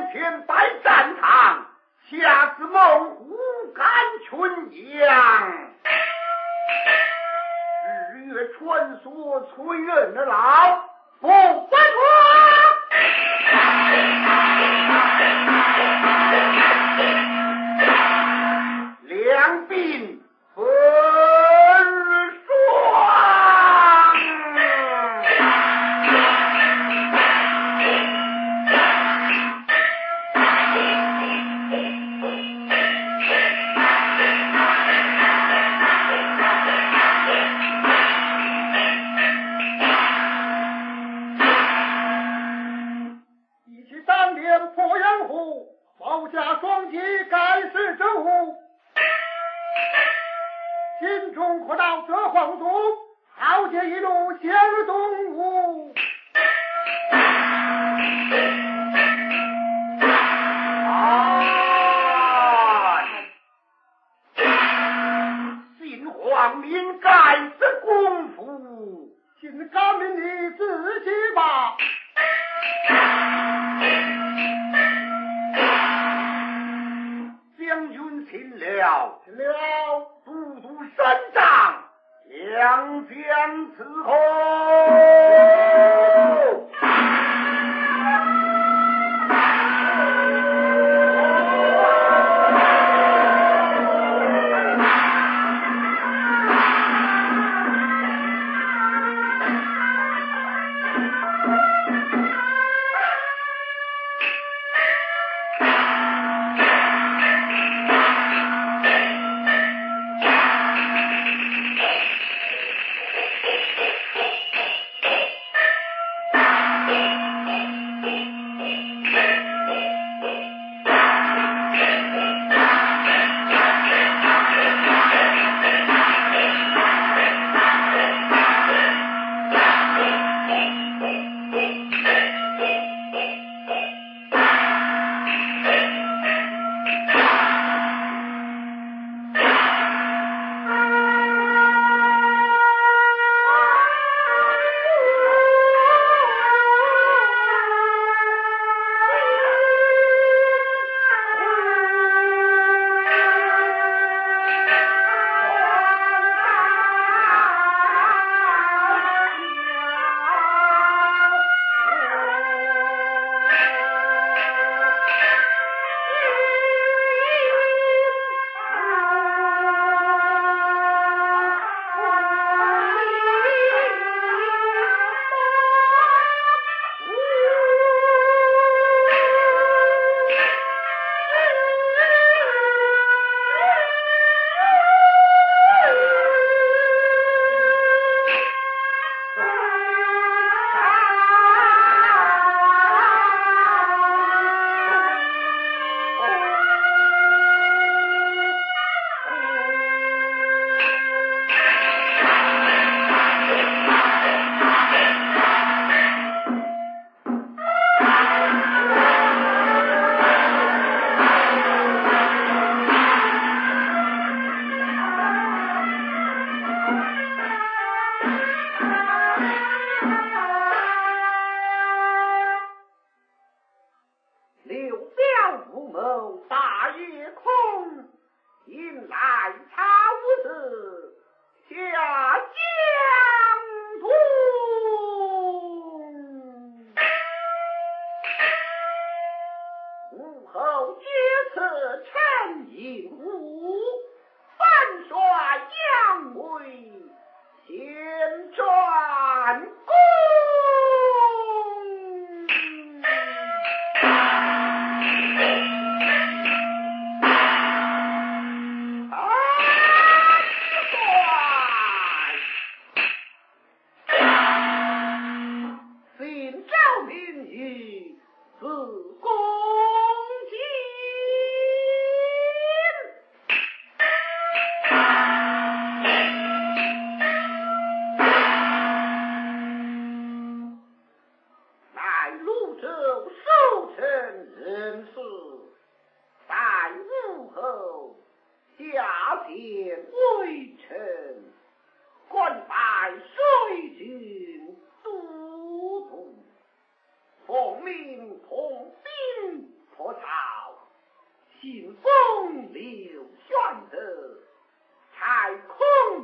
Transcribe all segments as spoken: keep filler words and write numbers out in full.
两天在战场，下至猛虎赶群羊，日月穿梭，催人的老不关错。两鬓风霜，一起当年鄱阳湖，保家双击盖世之物。心中可道这皇族，豪杰一路险如东吴。啊！信皇民盖世功夫，信甘民你自己吧。将军请了，请了。都督山长，两将伺候。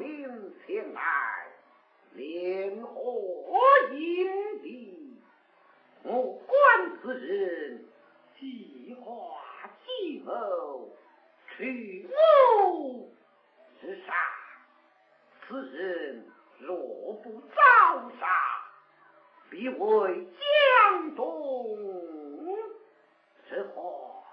民前来，联合引敌。我观此人计划计谋，去谋之上。此人若不早杀，必为江东之祸。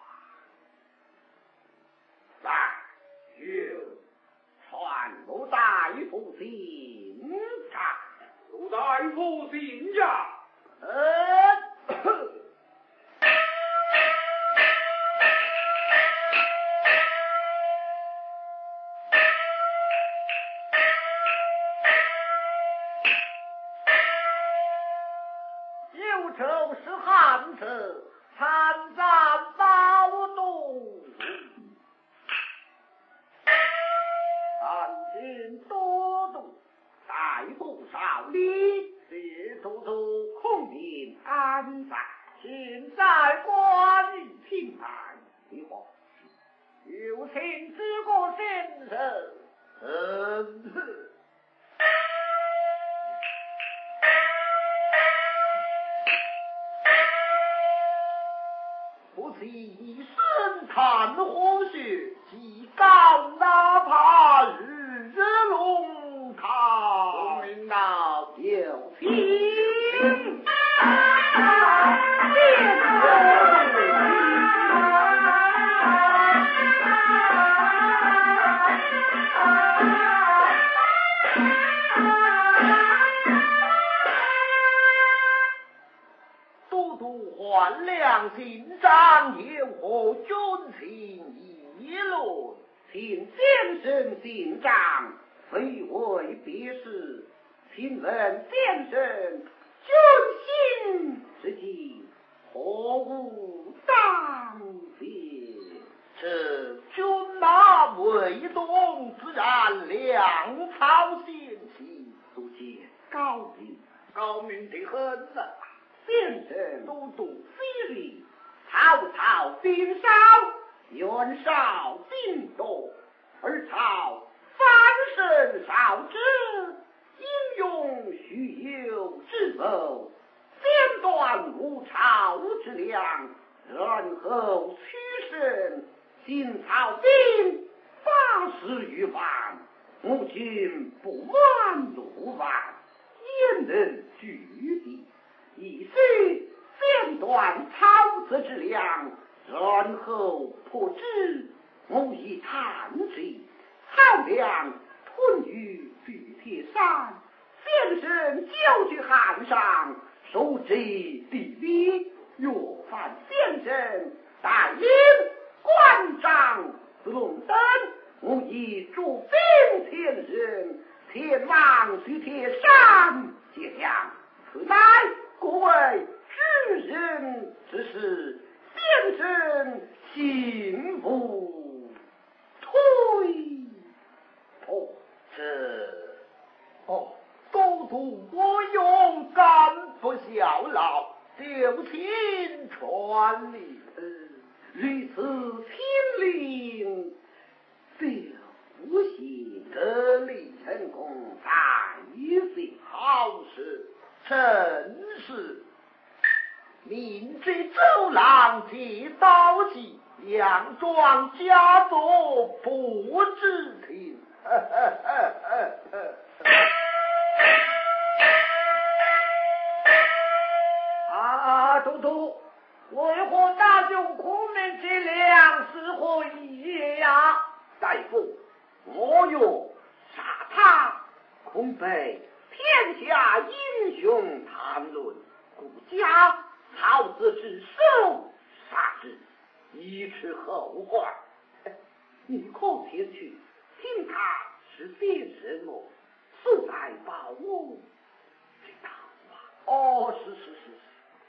来，有传陆大夫信札。陆大夫信札。呃，幽州是汉子，参战暴动，汉军多动，大不少礼。是处处空民安在，现在关于平台的话，有请知国先生。嗯，不是一声叹火血，即高哪怕日日龙塔。公民道有情。都督换良心章，有何军情议论？请先生信章，非为别事。请问先生，军心之计，何无当先？这军马未动，自然粮草险些，足见高明，高明的很呐。先生都督非礼，曹操兵少，袁绍兵多，而曹翻身少之，英勇虚有之谋，剪断吴朝之粮，然后取胜，今曹兵八十余万，吾军不满六万，焉能拒敌？以虽剪断曹子之粮，然后破之，吾以探之。曹粮屯于巨铁山，先生交去汉上，收之地理。若犯先生带领关张子龙等，吾以驻兵千人，前往巨铁山接将。此乃各位知人之事，先生信不推脱？这哦，都督我勇敢不效劳，丢情传理，如此天令，就不幸得力成功，再行好事。正是明知周郎借刀戟，佯装假作不知情。啊，都督，为何大用孔明之粮，是何意呀？大夫，我用杀他，恐被天下英雄谈论，故加曹子之手杀之，以此后患。你可前去听他是点什么，速来报我，知道吗？哦，是是是是。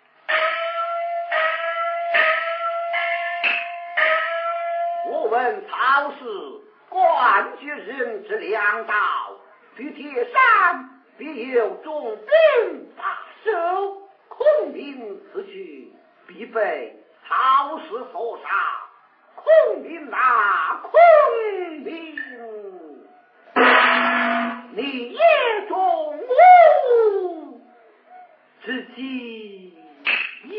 我问曹氏，冠绝人之良道，去铁山必有重兵把守，孔明此去必被曹氏所杀。孔明啊，孔明！ 是其意。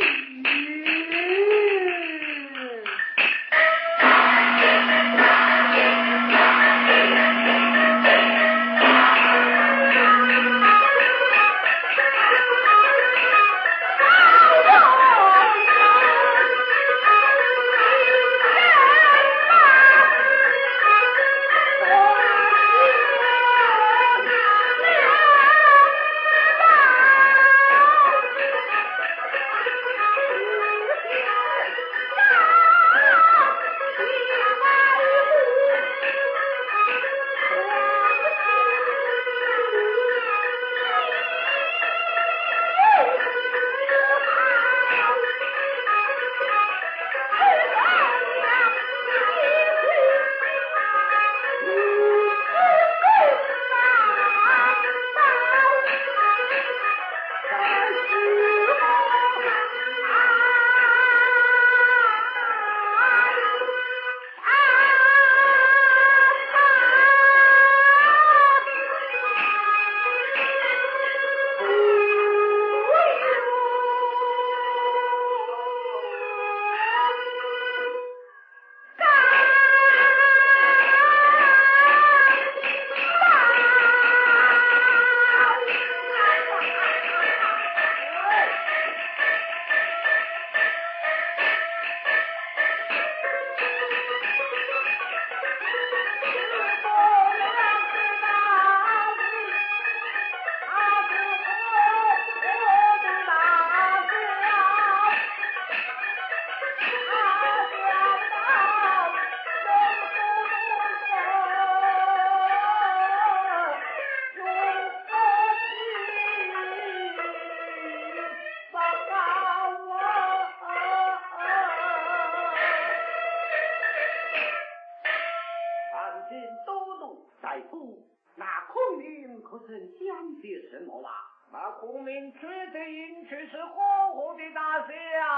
孔明取的应去是火火的大小，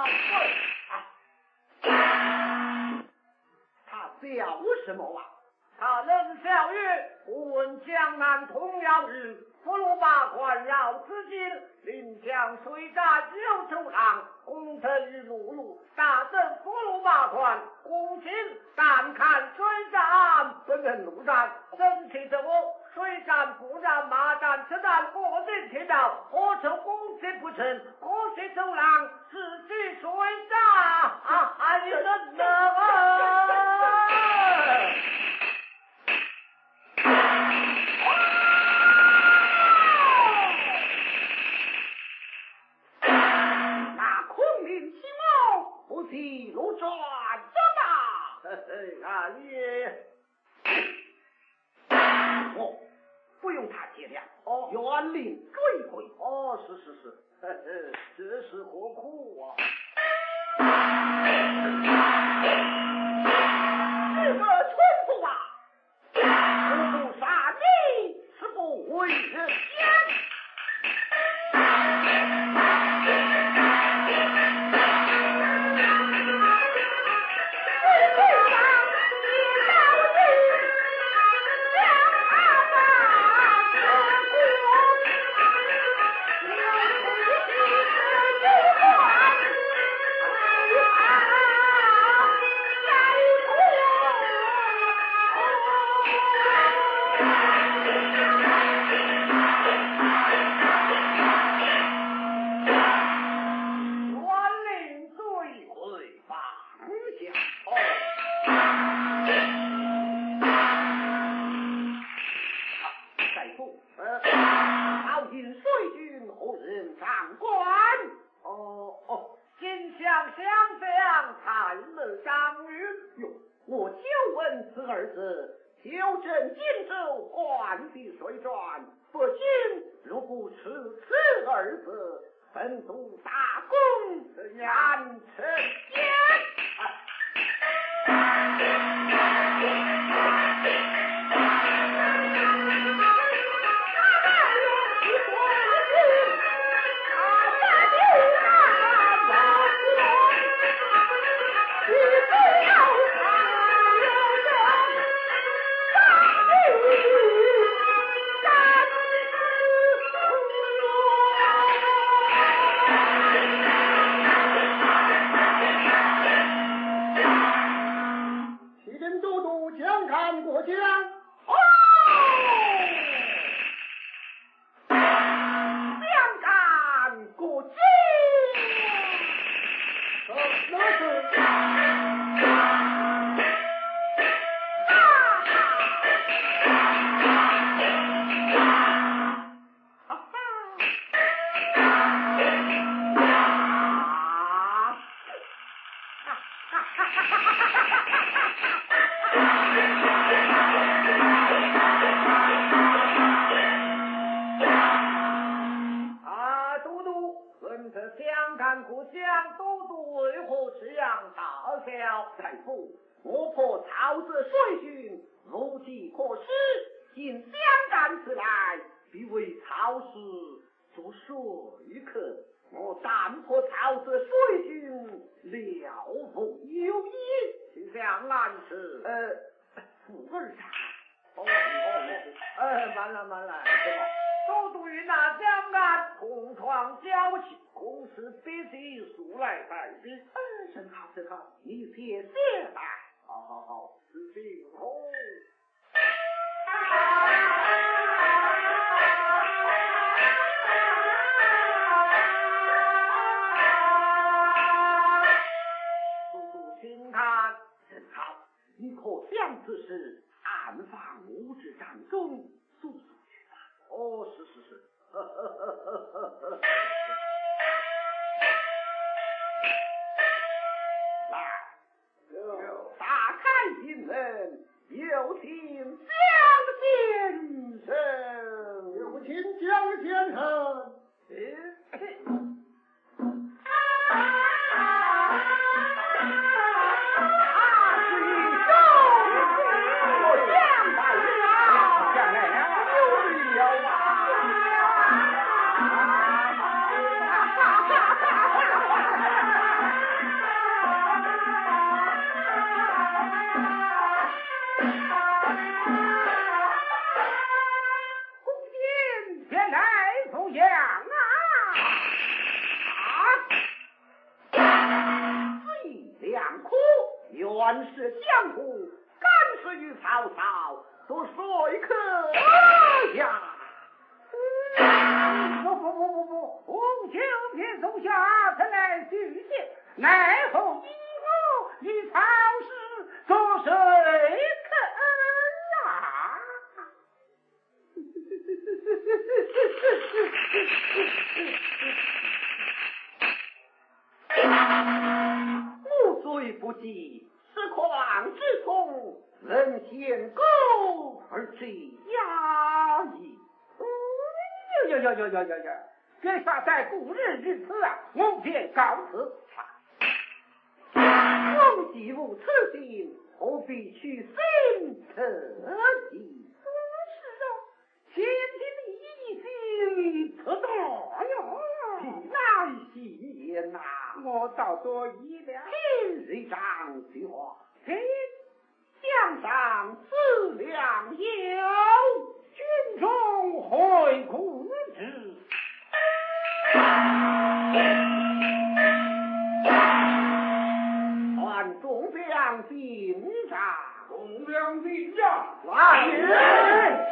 他笑什么啊？他冷笑曰：“不闻江南童谣日，福禄八关绕紫金，临江水战九州浪，功成碌碌，大胜福禄八关，公卿但看水战不能陆战，真气着我。”水战不战，马战此战，各人铁道，何愁攻击不成？可惜周郎自己水战，啊，你人呢？那孔明起舞，不是路转走吧？嘿嘿，啊也。哦，不用他见谅。哦，园林追回。哦，是是是，呵呵，这是何苦啊？是个蠢妇啊！不不杀你，是不为人先。本督大功难成言。 看国将都督为何这样大笑？大夫，我破曹泽水军，无计可施，今相战此来，必为曹氏做说客。我但破曹泽水军，了无有益。请向安时，呃，富二茶。哦哦哦，呃，慢了慢了，都督与那江岸同床交起，公事必须速来待之。嗯，甚好甚好，你且歇吧。好好好，此病后。请看，甚好，你可将此事暗放吾之帐中，速速去吧。哦，是是是。呵呵呵呵呵来，打开心门，有请江先生，有请江先生。嗯。原是江湖，干是与曹操做说客呀！不不不不不，吾就别从下曾来举荐，奈何因我与曹氏做说客啊！无罪不及。此况之中，人先狗而最压抑。嗯，呀呀呀呀呀呀！别发在故人于此啊！我便告辞。我既无此心，何必去心特计？是啊，前天你已经不大呀，岂乃戏言呐？我早多疑了。今日上句话，今江上资粮有，军中会顾之。传众将进帐，众将进帐，来人！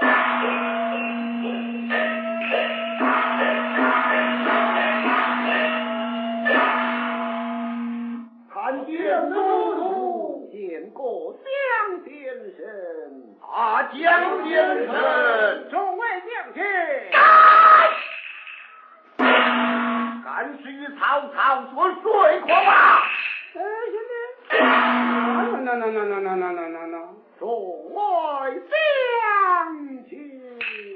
看见都督见过江先生，啊，江先生，众位将军，敢是与曹操所说话吧？呃，兄弟，那那那那那那那那那，众位将军。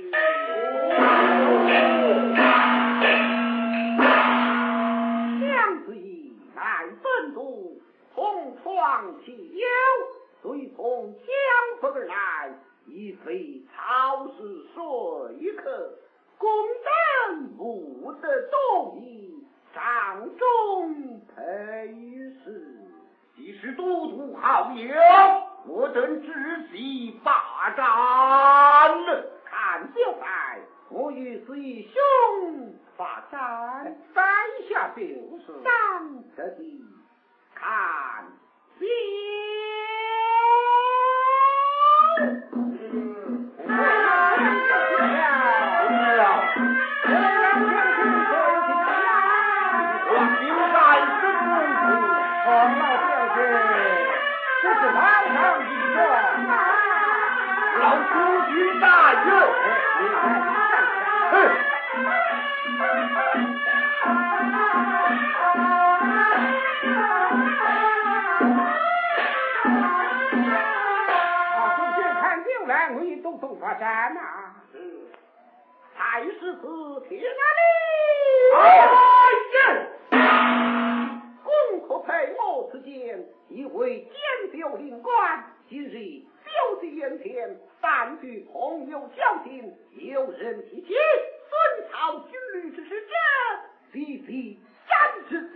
姜子义乃本都同窗其友，随从江北而来，已非曹氏说客，公等不得动议，掌中陪侍。既是都督好友，我等知悉霸占。看秀才，我与此义兄霸占，摆下就是，当得的看秀。这是堂上一个老书记大人，你看，哼！好，从这看进来，我一动动发展呐。嗯，才是此天哪里？哎呀！ 间，一位剑秀灵官，今日就在眼前，但与朋友交心，有人提起孙曹军旅之使者，必必斩之。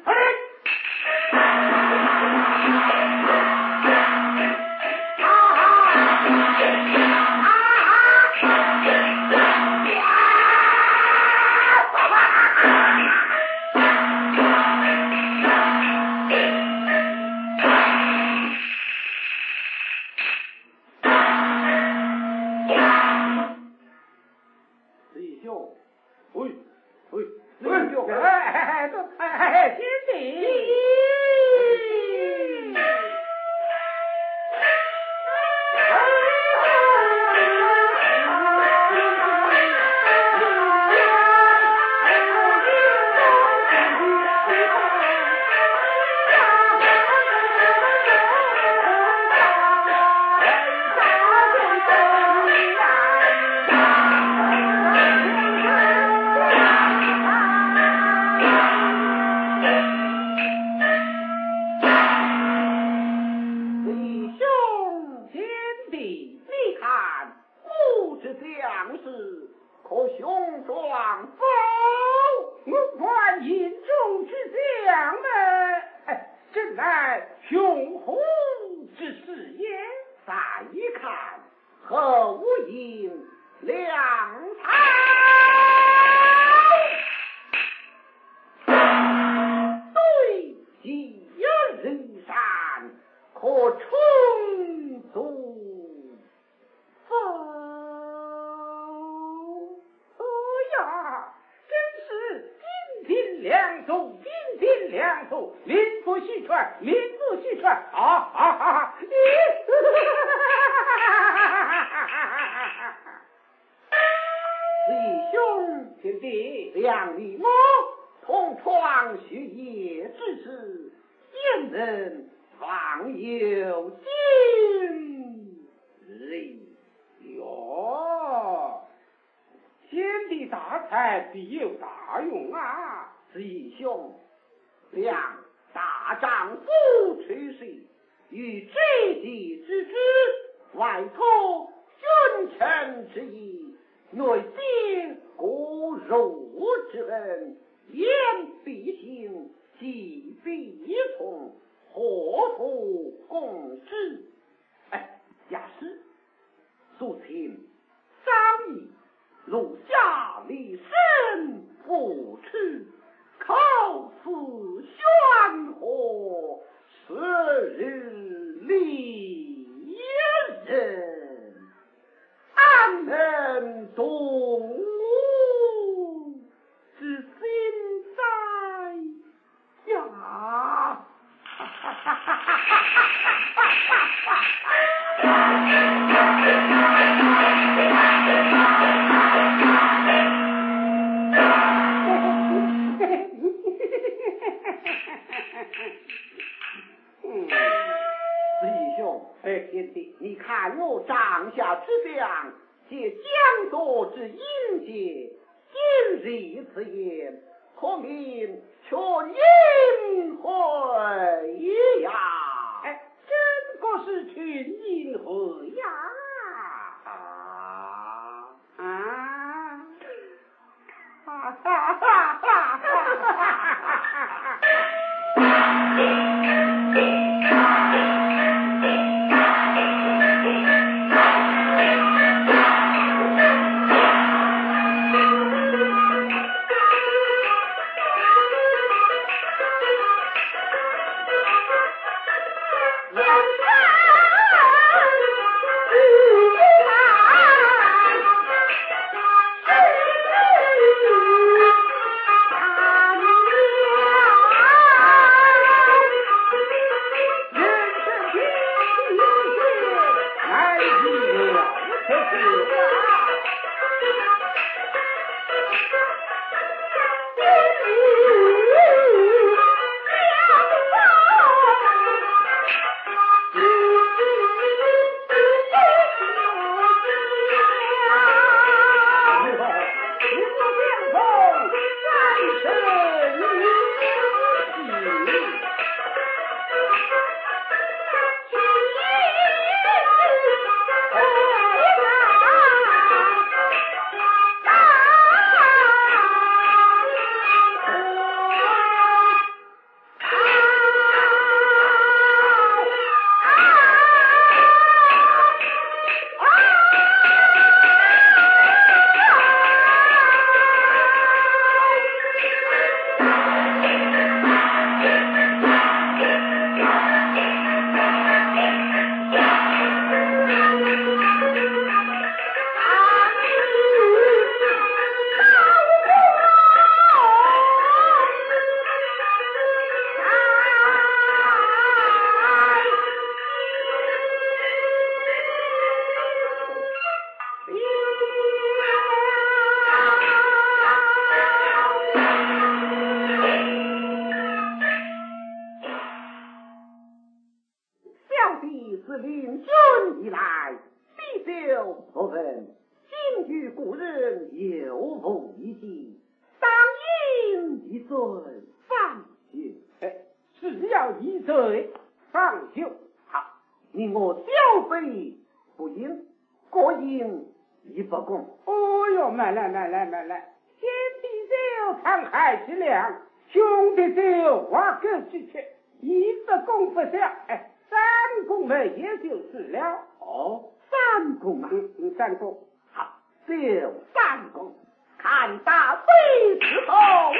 罪上秀。 好，你我小辈不应，各应一百公。 哦哟，慢来慢来慢来，先帝酒慷慨其量，兄弟酒花狗之气，一百公不下，哎，三公们也就是了。 哦，三公啊， 嗯嗯，三公。 好，酒三公，看大飞之后。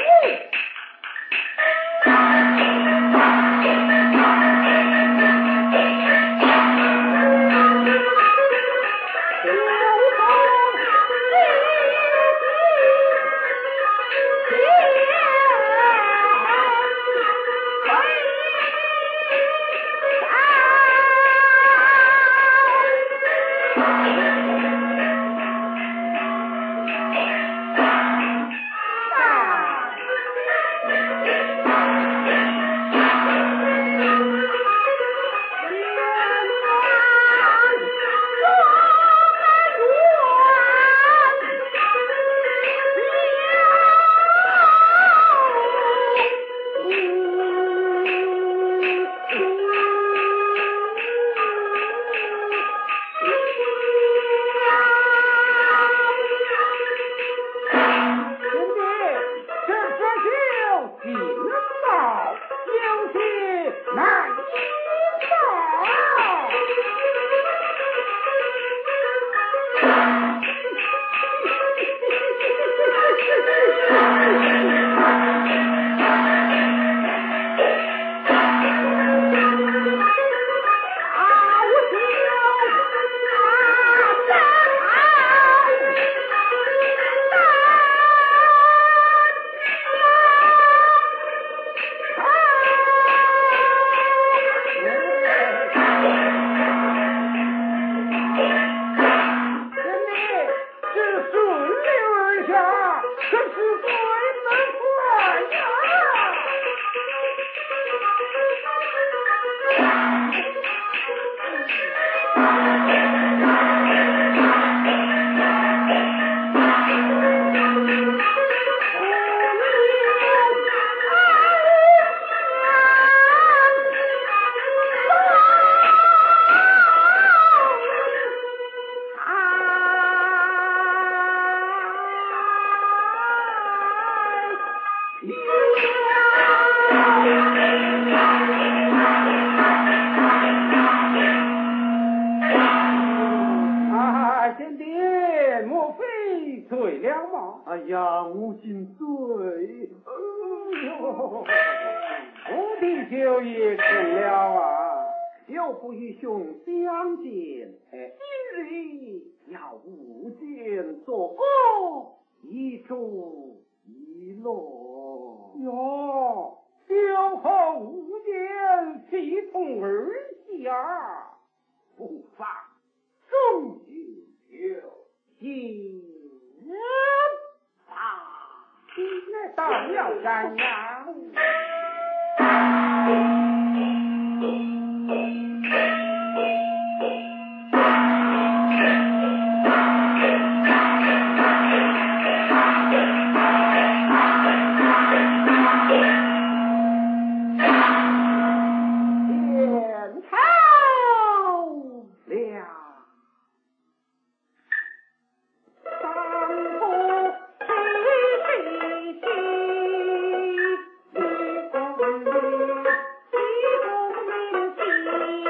哎呀，我心醉， 哎呦，我的酒也成了啊！ 又不与兄相见，哎，今日要无间做歌，一祝一乐。 哟，酒后无间，气同儿下， 不妨终饮酒，心啊， 那当要干呀！ 天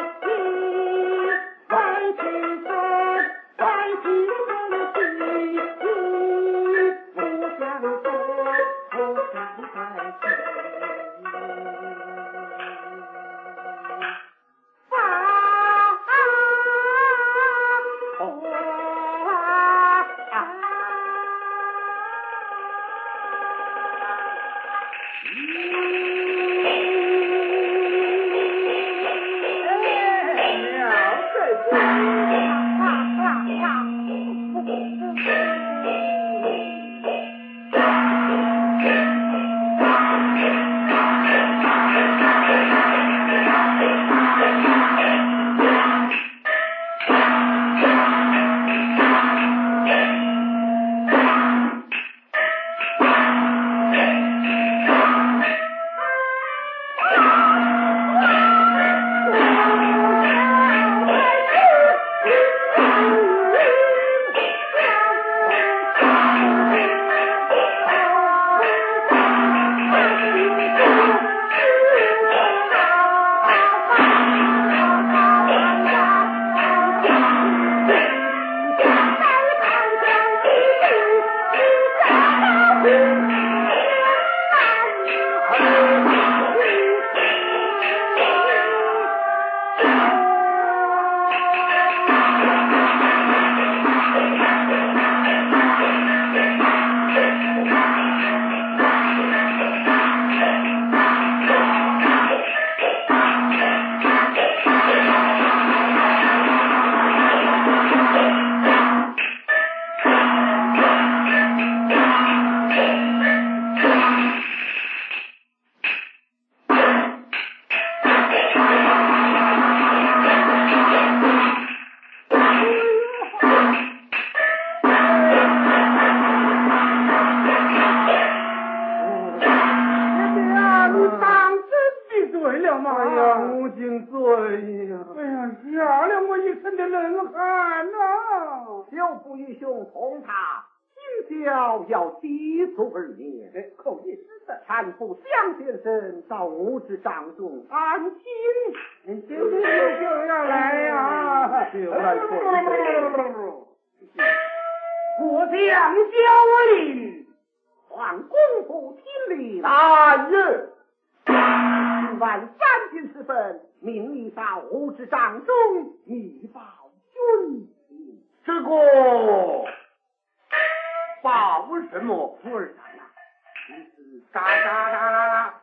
小不与兄同他，今宵要抵足而灭。 口意是的， 搀扶向先生到吾之帐中安心。 你今天就要来呀？ 就来说。我将交令，换公府听令。 大人， 今晚三更时分，命你到吾之帐中密报军情。 这个报什么？ 夫人呐，你是哒哒哒啦啦，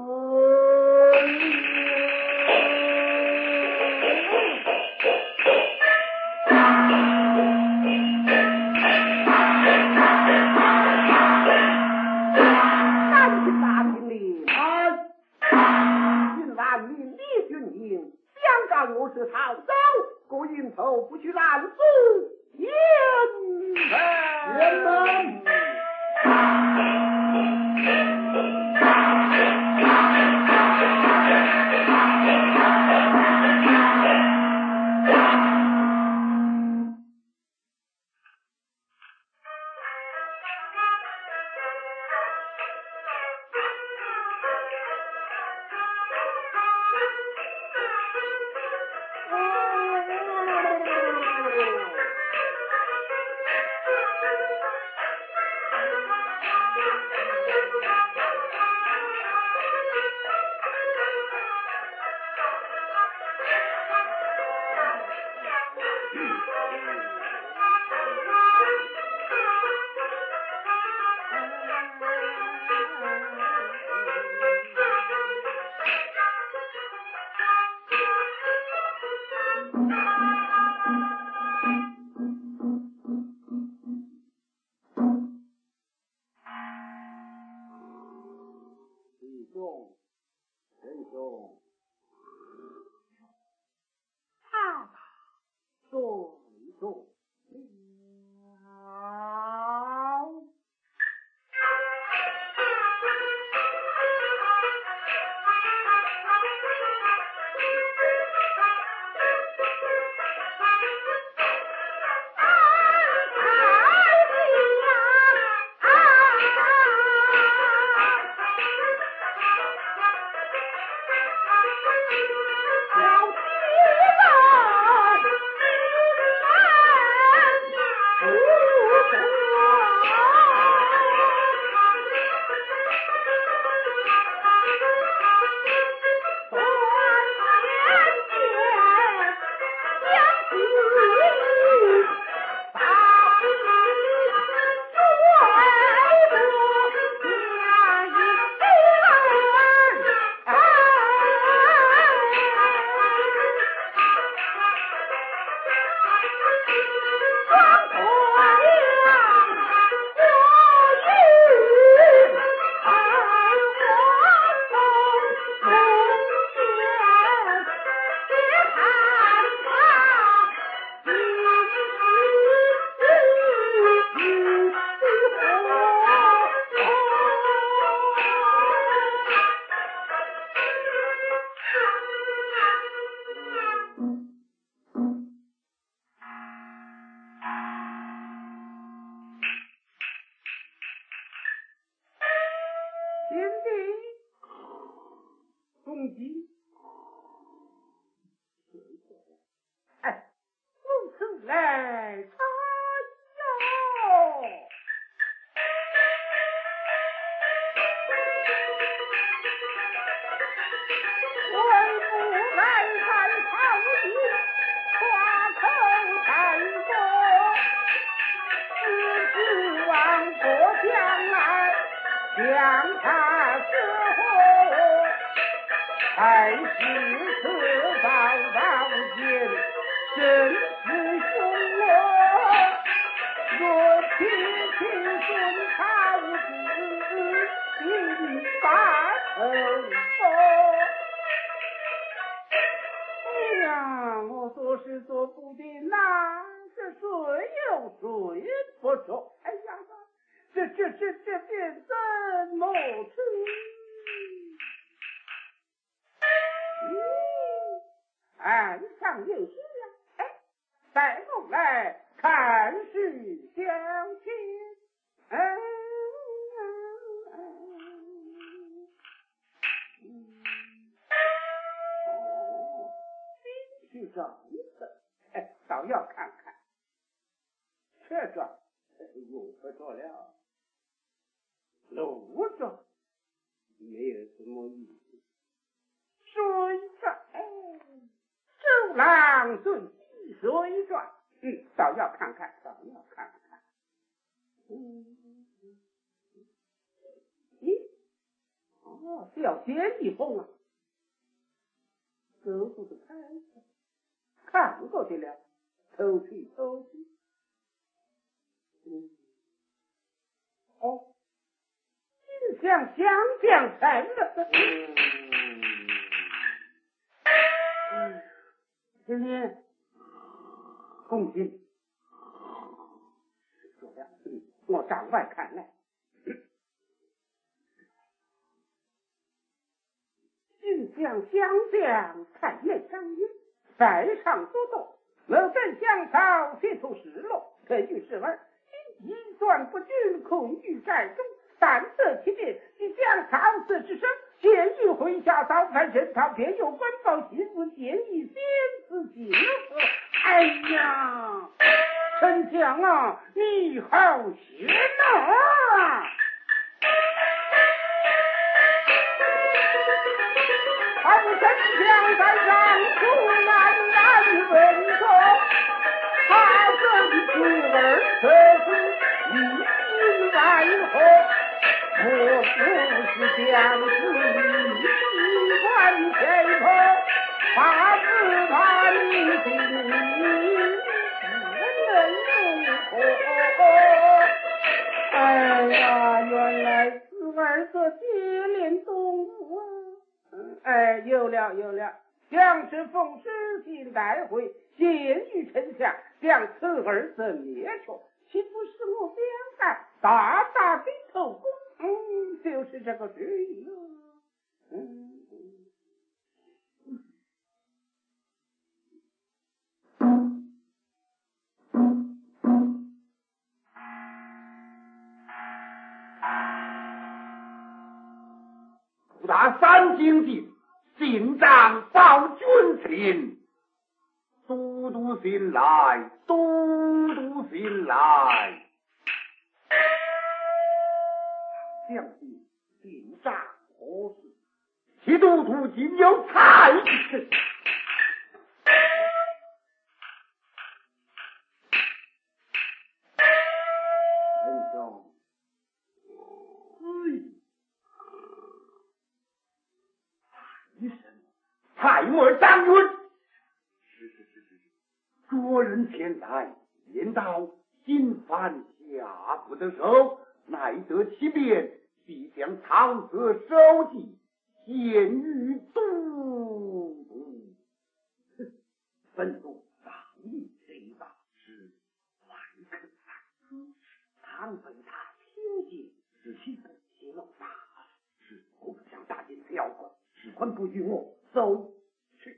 三军大兵令，今晚命李军营想干我是逃走，故营头不许拦阻。严门， 严门。 岸上有诗呀，哎，带我来看诗。 这一次，哎，倒要看看。这桩用不着了，路桩没有什么意思。水转，哎，周郎对水转，嗯，倒要看看，倒要看看。嗯，咦，哦，小仙一凤啊，走不得开口，看过去了，偷去偷去。嗯，哦，心想想想成了。嗯，嗯，今天恭喜你。说了，嗯，我帐外看来，心想想想，太内伤阴，在上所动，我正想草，写出失落，根据是儿。一算不均，困于寨中，但得其变，即将草死之身，现于麾下早派征讨，便有官报西子建议先子进河。哎呀，丞相啊，你好险啊！好丞相在上，出难难问说，他生子儿得知。一心为何？我不是将士一心关谁可？怕是怕你心里不能如何？哎呀，原来此儿个接连动物啊！哎，有了有了，将士奉师信带回，献于丞相，将此儿子灭绝。岂不是我边干大大的头功？嗯，就是这个主意了。嗯， 不打三经地，进帐报军情。都督信来，都督信来。将军进帐何事？其都督今有差事。丞相，哎，蔡默将军，是是是是是，着人前来，言道今犯下不得手，乃得其便，必将长泽收集，献于都督。本督早已知道是万可难思，倘被他听见，使其不泄露大事，是不想大惊小怪，只困不与我走去。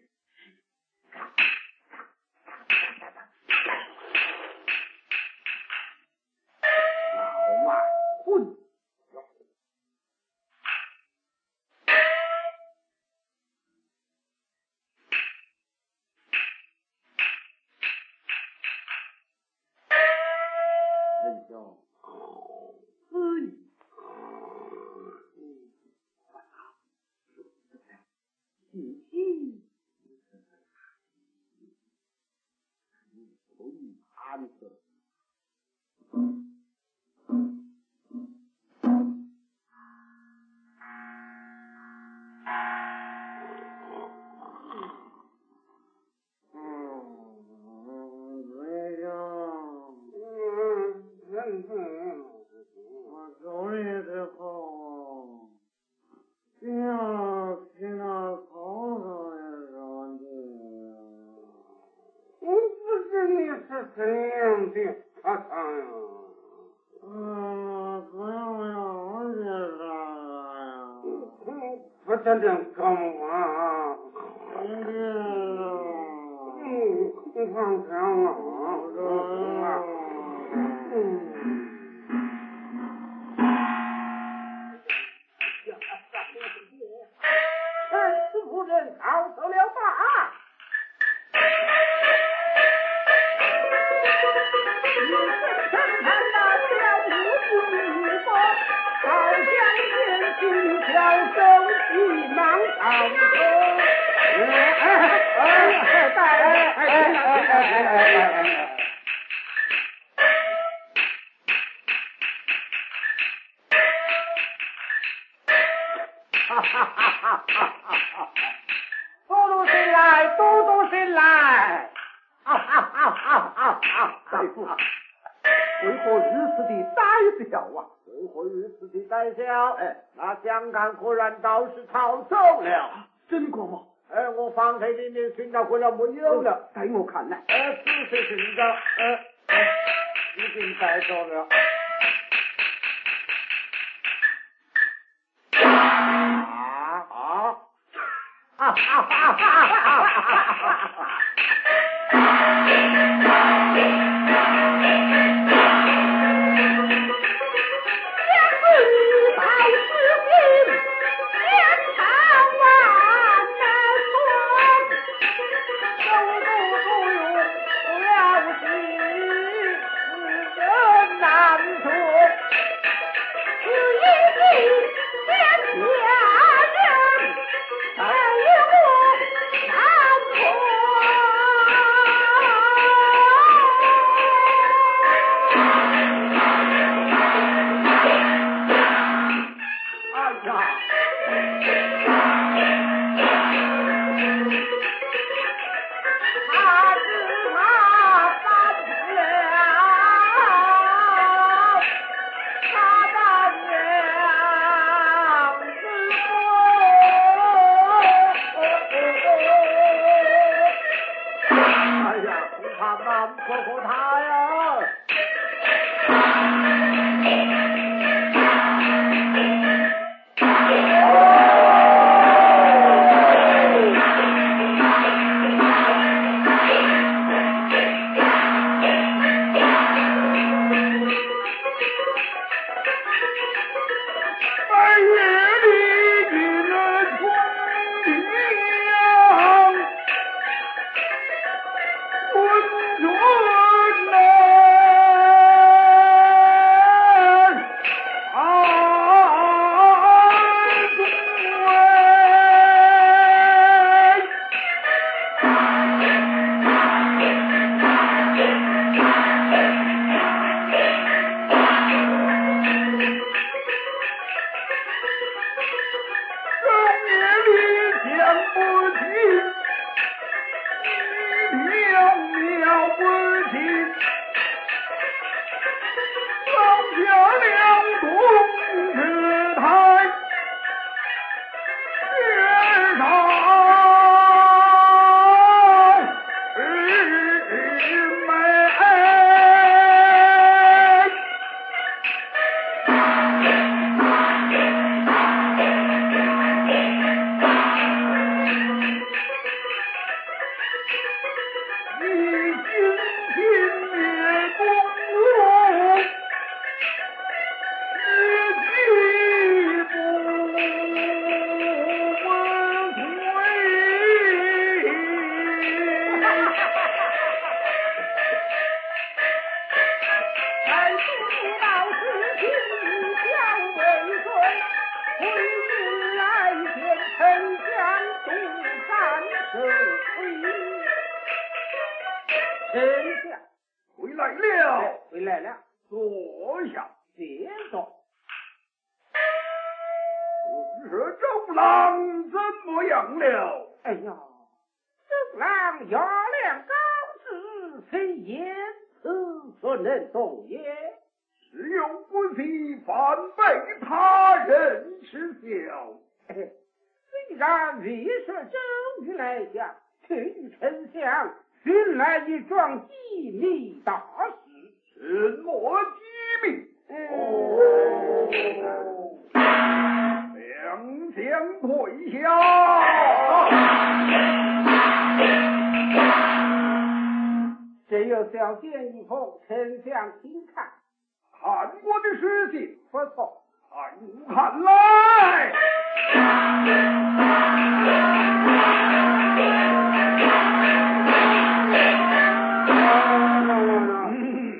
老马混丞相，思意信息不易安得。怎样的他他呀？嗯，怎样样的呀？嗯，不这样干嘛？嗯，你看看啊，嗯。陈夫人逃走了吧？ 心小生急忙逃走。哎哎哎！大人，哎哎哎哎哎哎！哈哈哈哈哈哈！多多进来，多多进来！哈哈哈哈哈哈！大夫，为何如此的胆小啊？为何如此的胆小？哎，那香港果然倒是逃走了， 真过吗？ 哎，我房间里面寻找过了，没有了。 带我看来。 呃，仔细寻找，呃，已经带走了。啊啊！哈哈哈哈哈哈！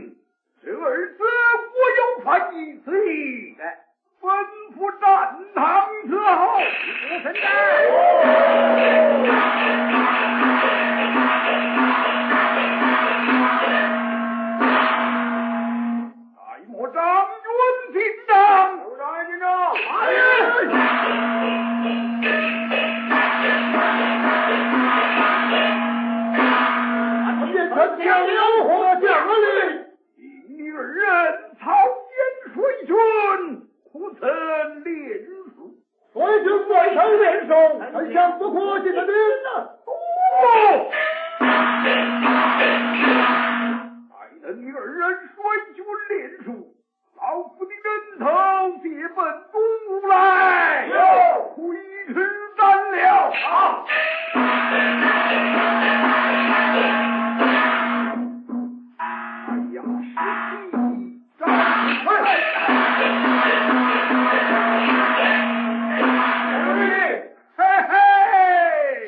吩咐站台。 身的。 太莫张军进帐， 有张进帐， 来人！俺面前将有何将领？你二人草菅水军，不曾联署。水军外头联手，丞相不可进的兵啊！哦！待等你二人水军联署，老夫的人头接奔东吴来，挥斥斩了。好。哎呀，是你张快！嘿嘿！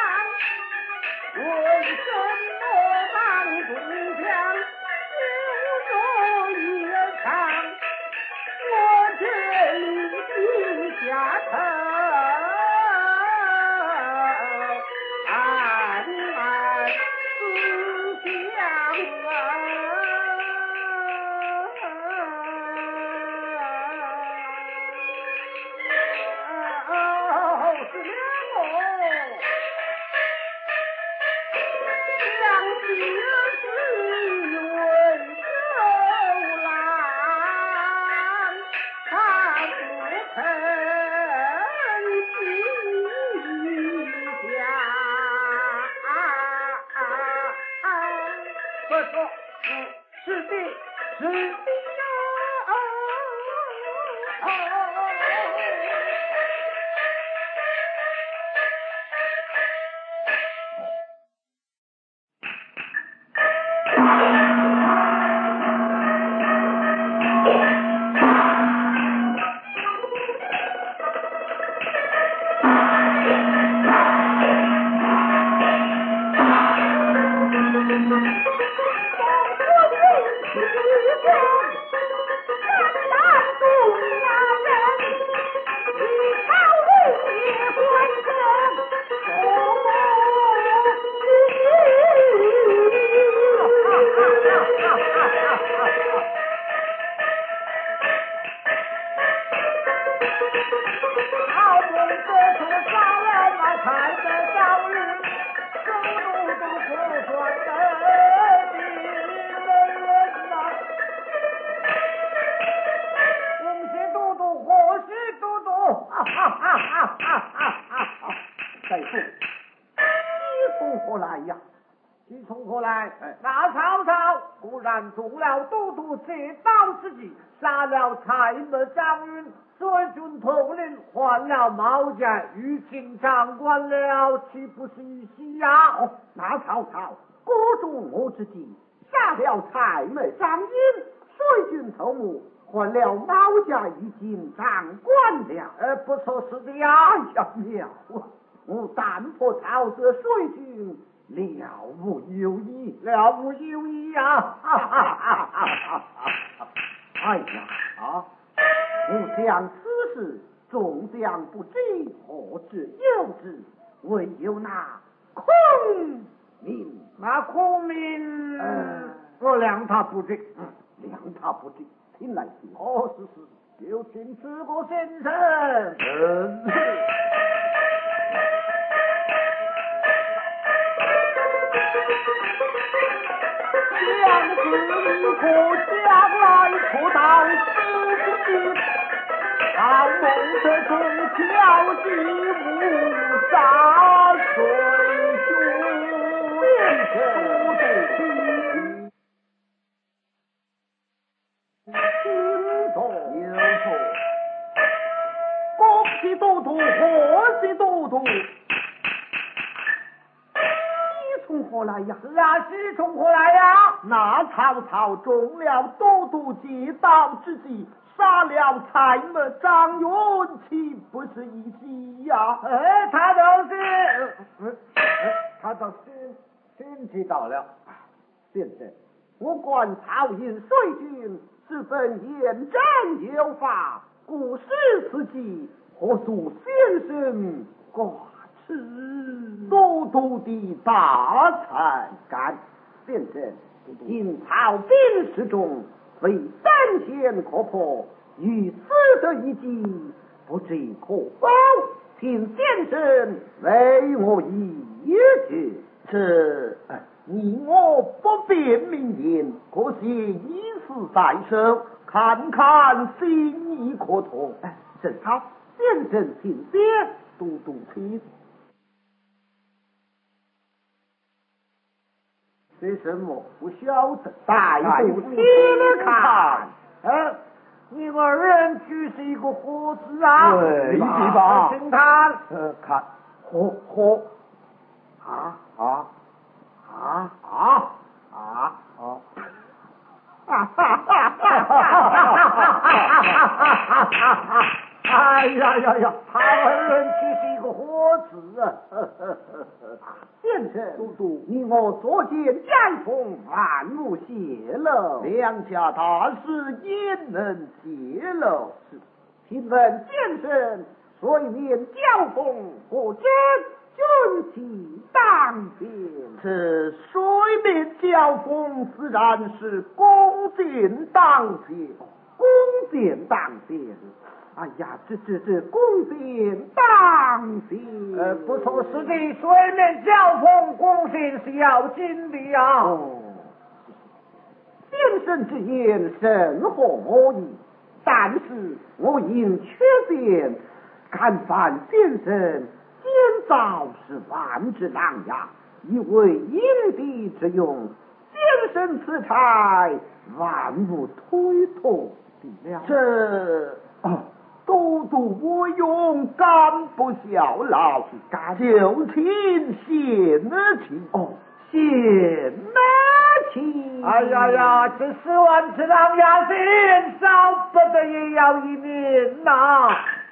为什么当中将中了都督借刀之计，杀了蔡门张允，水军统领换了毛家，御前长官了，岂不是一喜呀？ 哦，那曹操孤注我之计，杀了蔡门张允，水军头目换了毛家御前长官了。 呃，不错是的呀， 呀妙啊！我但破曹色水军。了无有异， 了无有异呀！哈哈哈哈哈！ 哎呀啊！吾想此事众将不知，何之有之？唯有那孔明， 那孔明，嗯，我谅他不知， 嗯，谅他不知，听来听。 哦，是是，有请诸葛先生。 嗯。 将子你可将来可到死地，到孟德中巧计无杀水兄，不得听从有错。 恭喜都督，贺喜都督。 从何来呀？ 是啊，是从何来呀？ 那曹操中了都督借刀之计，杀了蔡门张允，岂不是一计呀？ 哎，他倒是，嗯嗯，他倒是先知道了。 先生，我观曹营水军十分严正有法，故施此计，何属先生挂齿都督的大才干？先生，今曹兵之中，非单线可破，与此的一计，不知可否？请先生为我一决。这你我不便明言，可惜一事在手，看看心意可同。哎，正好，先生请便，都督请。 为什么不晓得？ 大夫听了看， 呃，你二人俱是一个活字啊， 对吧？ 请看， 呃，看，活活，啊啊啊啊啊啊！哈哈哈哈哈哈！ 哎呀呀呀，他二人俱是一个活字啊！ 先生，都督，你我所见斋风万无泄露，两家大事也能泄露。是，请问先生，水面交锋，或者军旗当前？是水面交锋，自然是弓箭当前，弓箭当前。 哎呀，这这这公平当心。 呃，不错，师弟，水面交锋，公平是要紧的呀。 哦，先生之言甚合我意，但是我因缺点，看范先生建造是万之狼牙，以为因敌之用，先生此差万无推脱的了。 这啊，都督我勇，敢不效劳，就请贤妻哦，贤妻。 哎呀呀，这十万只狼牙心，少不得也要一命呐！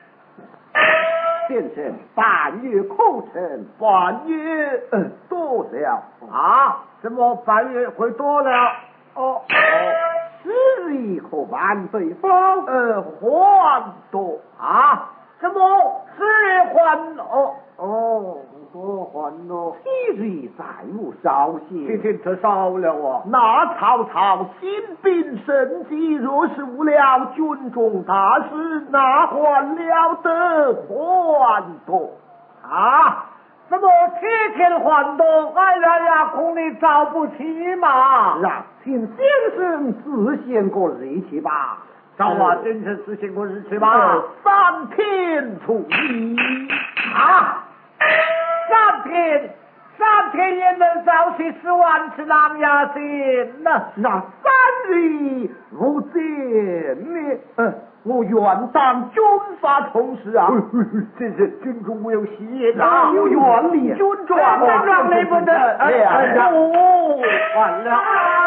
先生半月口成， 半月呃多了啊？怎么半月会多了？ 哦哦，十日和万对方呃还多啊？怎么十日还哦哦，多还咯，七日再无少些， 听听这少了啊！ 那曹操新兵升级，若是无了军中大事，那还了得还多啊？怎么天天还多？哎呀呀，恐你找不起嘛！ 让请先生自限个日期吧。 找我先生自限个日期吧。 三天除一啊！三天，三天也能造起十万只狼牙心呢。 那三日无见呢？嗯，我愿当军法从事啊！ 这是军中没有戏啊！我愿立军状， 军状立不得。 哎呀， 哦，完了。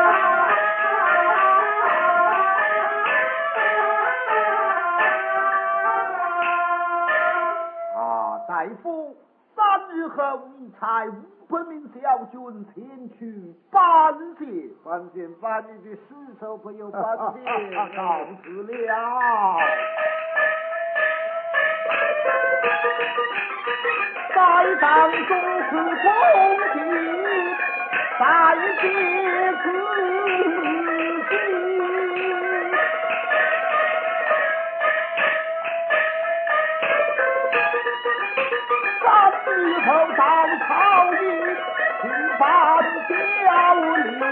大夫，三日后你差五百名小军前去搬接， 搬接把你的尸首不由搬接， 告辞了。在当中是公平，在皆自己。之后到曹营去办交礼。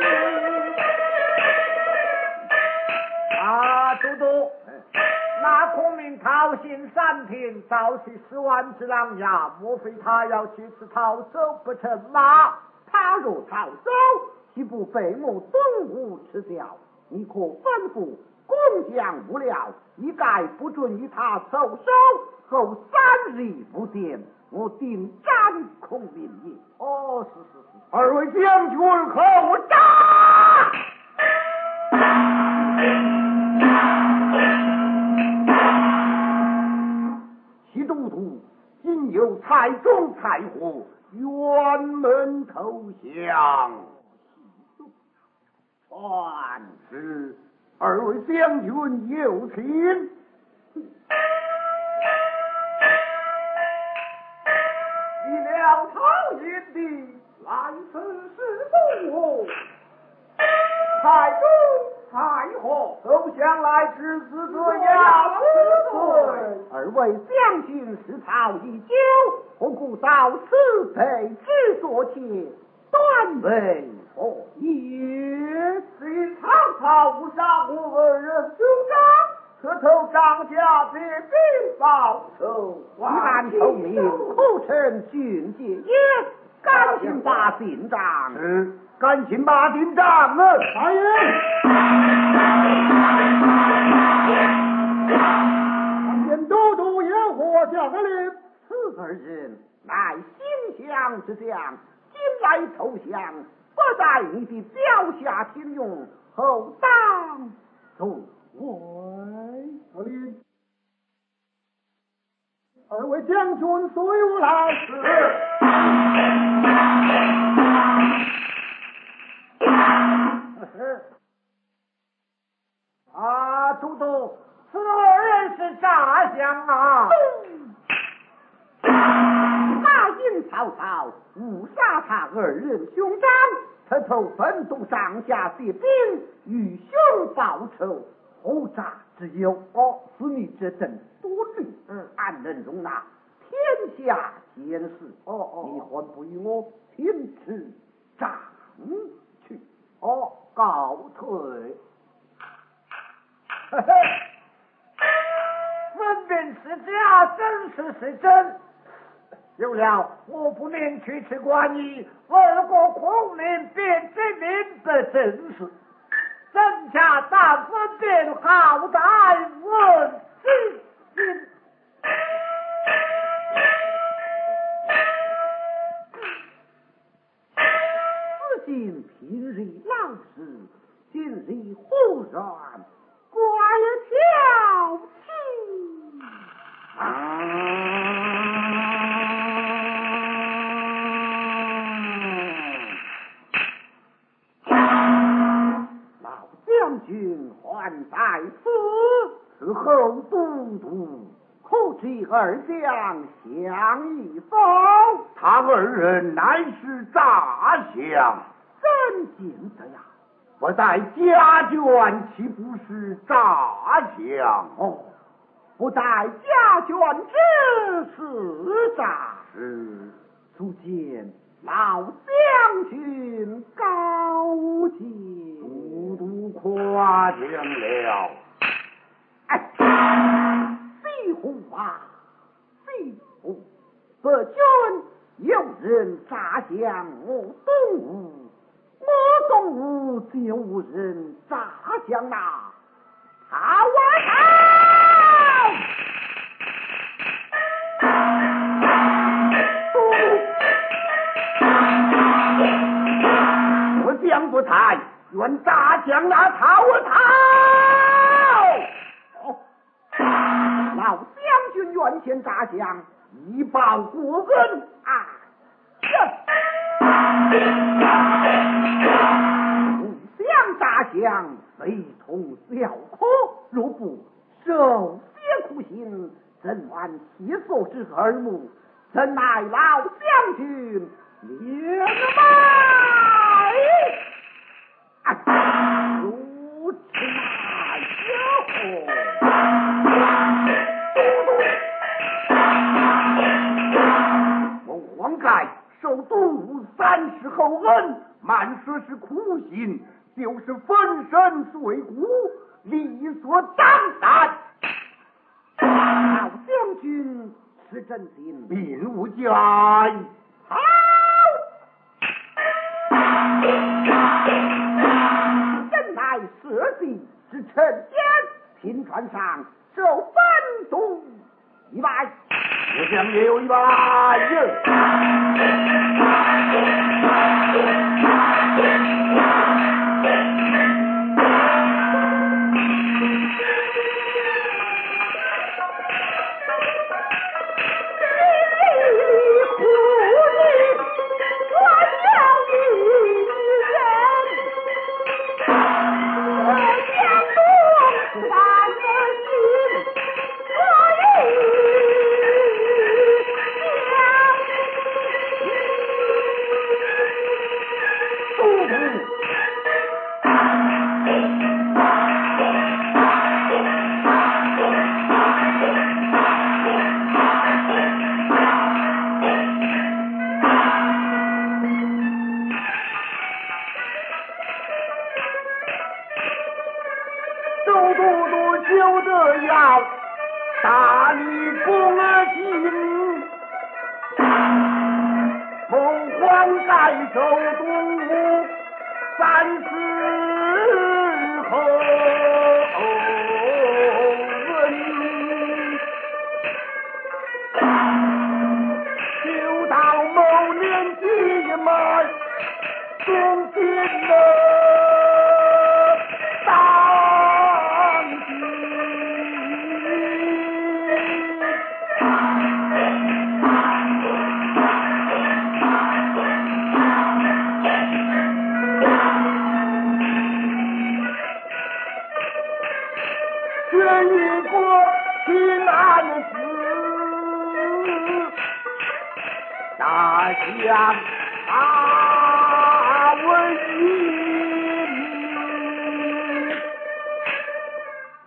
啊，都督，那孔明讨信三天，造起十万只狼牙，莫非他要去此逃走不成吗？ 他若逃走，岂不被我东吴吃掉？你可吩咐工匠无料，一概不准与他走手，后三日不见，我定斩孔明也。 哦，是是是， 二位将军后战。 西都督今有才中才获，辕门投降。 万是二位将军有请。你了曹营的来此是我，太中太后投降来之子罪要死罪。 二位将军是曹已久，何故到此被之所切？断为何也是曹操误杀我二人兄长，可投张家借兵报仇。 一旦聪明，可成俊杰也。赶紧把定章。 是，赶紧把定章啊！大人。参见都督有何下令？ 此二人乃心降之将，今来投降，不在你的脚下听用，后当众位。司令，二位将军随我来。 是。啊，都督，此二人是诈降啊！ 他因曹操误杀他二人兄长，特投本督上下借兵，与兄报仇， 后诈之忧。哦，此你这等多虑，嗯，安能容纳天下间事？哦哦，你还不与我请辞斩去？哦，告退。 嘿嘿，分明是假，真实是真。有了，我不能去此关于二国孔明便证明的真实，真假但分辨，好歹问心心。 此今平日老实，今日忽然怪小气。啊将军还在此，此后都督可知二将相一否？ 他二人乃是诈降， 真见得呀！ 不在家眷，岂不是诈降？ 哦，不在家眷之是诈。 是， 足见老将军高见。 都督夸奖了。 哎，西湖啊，西湖，此君有人诈降我东吴，我东吴就无人诈降那曹儿头，我将不才。愿诈降那曹儿头，老将军愿前诈降，以报国恩啊！不想诈降，非同小可。若不手写苦心，怎挽其所之耳目？怎奈老将军连麦。如此那家伙，我枉该受东吴三十厚恩，满说是苦心，就是粉身碎骨，理所当然。 老将军是真心， 并无假意。 好。真乃设计之臣间，平川上受分度一百， 我将也有一百大理公儿进，凤凰盖首东吴三十后文，就到某年季满，中进了。大将阿文英，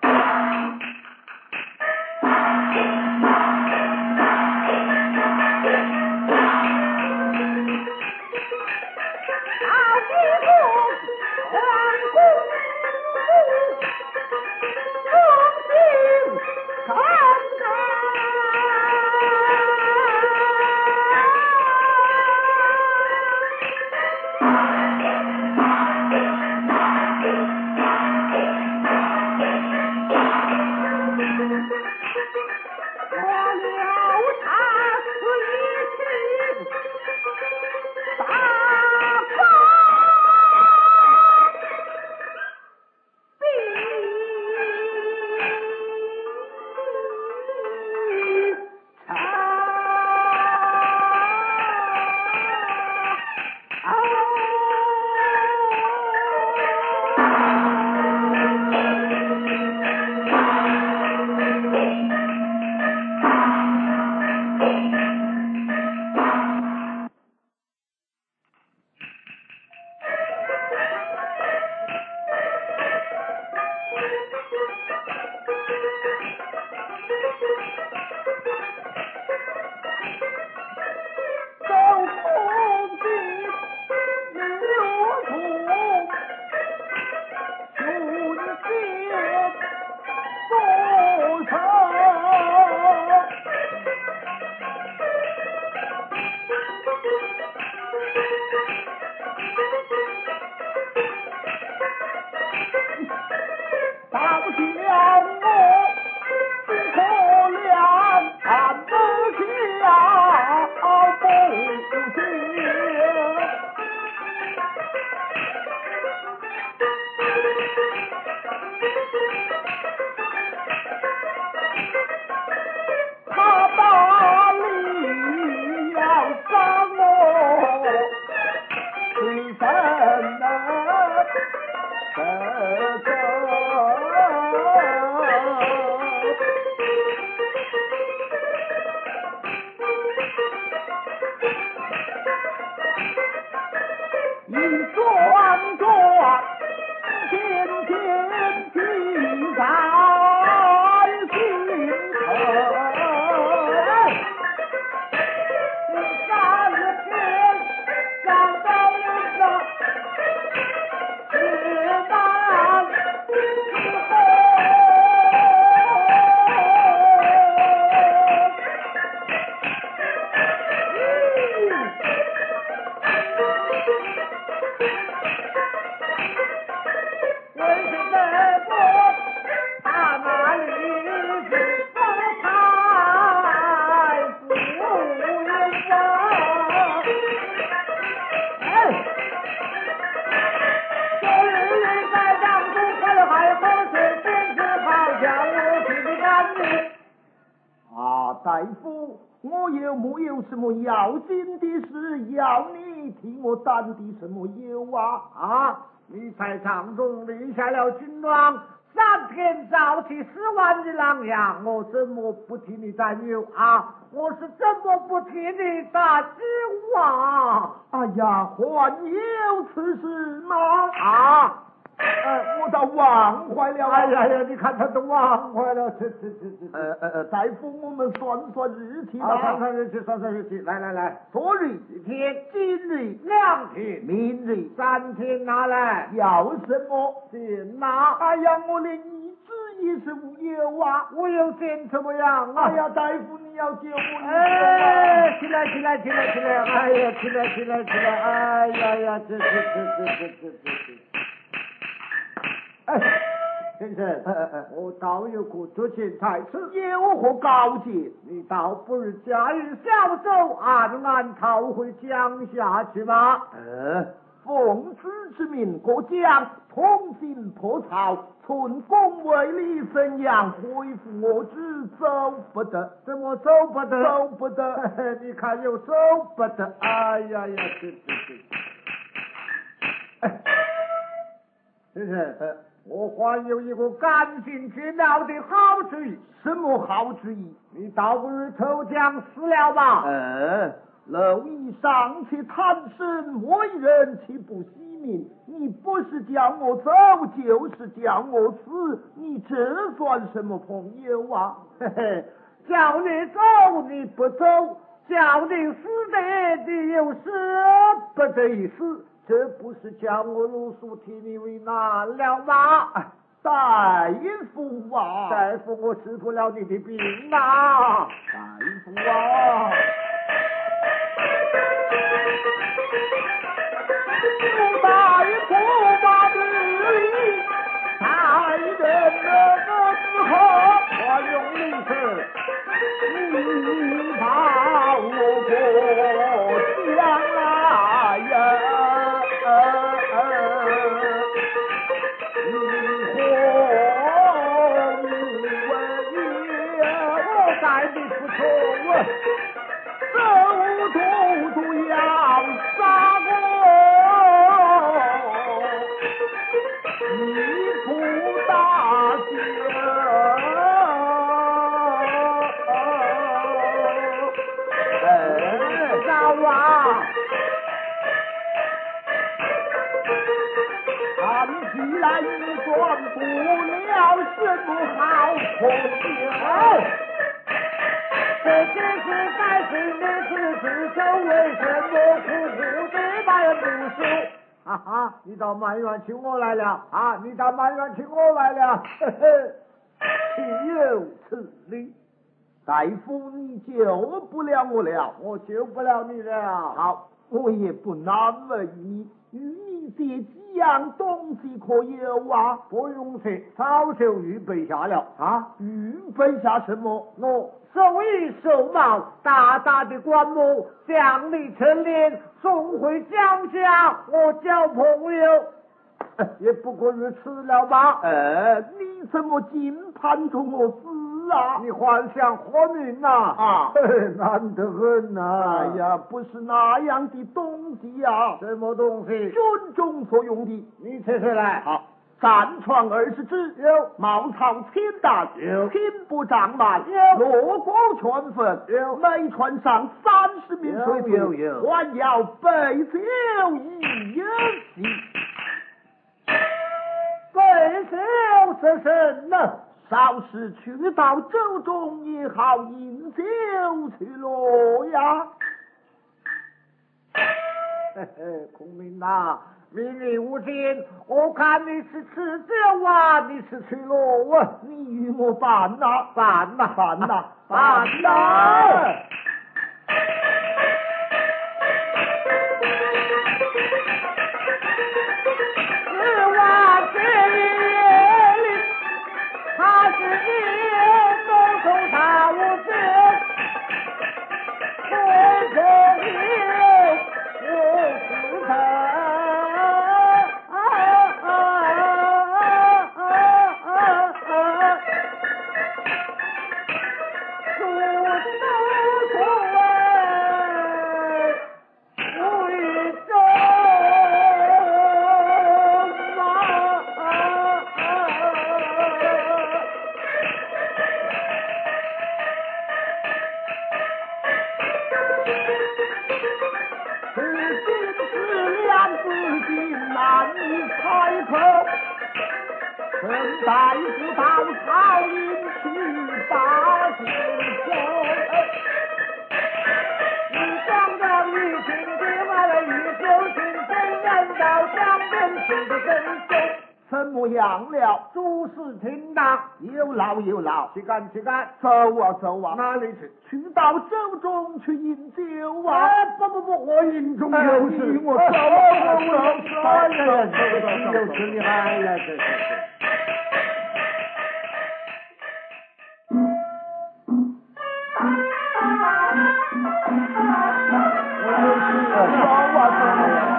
大夫，我有木有什么要紧的事要你替我担的什么忧啊？ 啊！你在场中立下了军装，三天早起十万的狼牙，我怎么不替你担忧啊？我是怎么不替你担忧啊？ 哎呀，还有此事吗？ 啊！ 呃，我倒忘怀了。 哎呀呀，你看他都忘怀了，这这这这。 呃呃呃，大夫，我们算算日期吧。 啊，算算日期，算算日期。来来来， 昨日一天， 今日两天， 明日三天，拿来。 要什么？ 钱拿。 哎呀，我连一只也是无有啊！ 我有钱怎么样啊？ 哎呀，大夫，你要救我一命啊！ 哎，起来起来起来起来！哎呀，起来起来起来！哎呀呀，这这这这这这这这！哎，先生， 呃呃呃， 我倒有个绝情才是， 有何告诫？ 你倒不如驾驭小舟，安安逃回江下去吗？ 呃，奉旨之命，各将同心破曹，存功为立，怎样恢复我之走不得？ 怎么走不得？ 走不得！ 你看又走不得！哎呀呀，这这这！哎，先生，呃。我还有一个感兴趣妙的好主意。 什么好主意？ 你倒不如投江死了吧。 呃，蝼蚁尚且贪生，为人岂不惜命？你不是叫我走，就是叫我死，你这算什么朋友啊？ 嘿嘿，叫你走你不走，叫你死的你又舍不得死， 这不是将我如数替你为难了吗？ 大夫啊， 大夫，我治不了你的病啊！ 大夫啊， 朱大夫把命令，大人的时候，我用力士，你把我过将来呀！走途途要杀我，你不大惊。哎，老啊，看起来你做不了什么好朋友。这件事该是你自己手，为什么苦苦的把人不收？哈哈，你到埋怨起我来了啊！你到埋怨起我来了，呵呵，岂有此理！ 大夫，你救不了我了， 我救不了你了。 好，我也不难为你，与你这几样东西可有啊？ 不用谢，早就预备下了啊！ 预备下什么？ 我手衣手帽，大大的棺木，将你成年送回乡下，我交朋友，也不过如此了吧？ 呃，你怎么竟盼着我死啊？ 你幻想活命呐！ 啊， 难得很呐！ 哎呀，不是那样的东西啊！ 什么东西？ 军中所用的。 你扯出来。 好。战床二十只， 有茅草千担， 有青布帐幔， 有罗锅全粉， 有每船上三十名水兵， 有有有还要备酒一席。 备酒是什么？ 稍时去到州中也好饮酒去了呀。 嘿嘿，孔明呐，命你无尽，我看你是吃酒啊，你是吃罗啊， 你与我办呐， 办呐， 办呐， 办呐！是我这夜里，他是你都从他无知，我终于我死他。陈大夫到曹营去把酒酒，你想到一听的完了一酒醒，谁人到江边去的真凶？ 怎么样了？ 诸事听当， 有劳有劳， 去干去干， 走啊走啊！ 哪里去？ 去到州中去饮酒啊！ 哎，不不不，我饮中有事， 我走啊走啊走啊！ 哎呀，这个有事厉害呀，这这这。 我就是走啊走啊！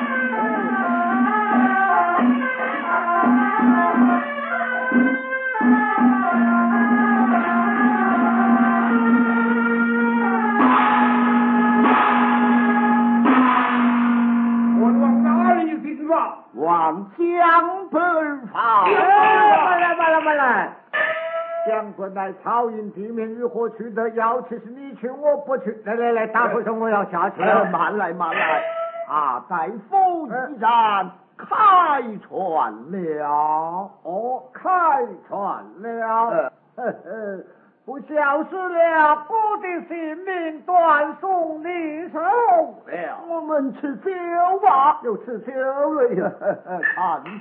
往江北而跑。 慢来慢来慢来！将军来曹营地面如何去得？要去是你去我不去。来来来，大伙说我要下去了。 慢来慢来！啊，大夫已然开船了。 哦，开船了。 呃呵呵， 不孝事了，我的性命断送你手了。 我们吃酒吧， 又吃酒了呀，看酒。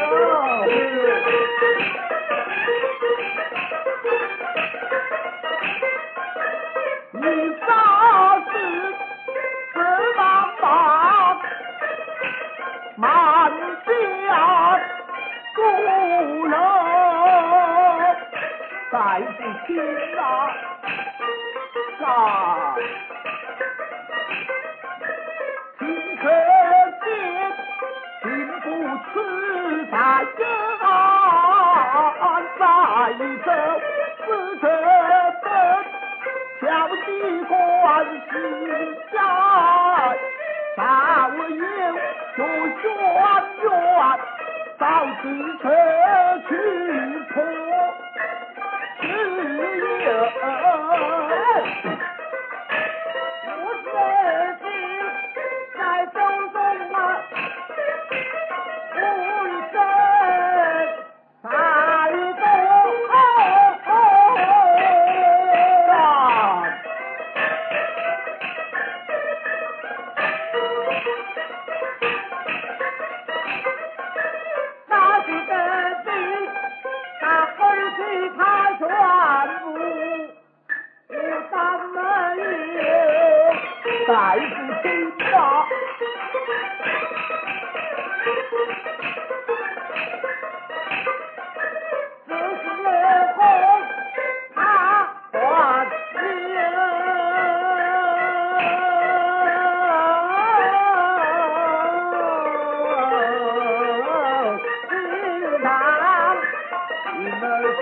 你啥子是妈妈满家姑了，再不听啊啊！听可见，心不辞在人在走，是这等小弟关心家，少有就轩辕，早知这去破是有。 我自己在中中啊，浑身在动。那是真的，那分析他全部不当没有， 再不听话， 只是后他还你们是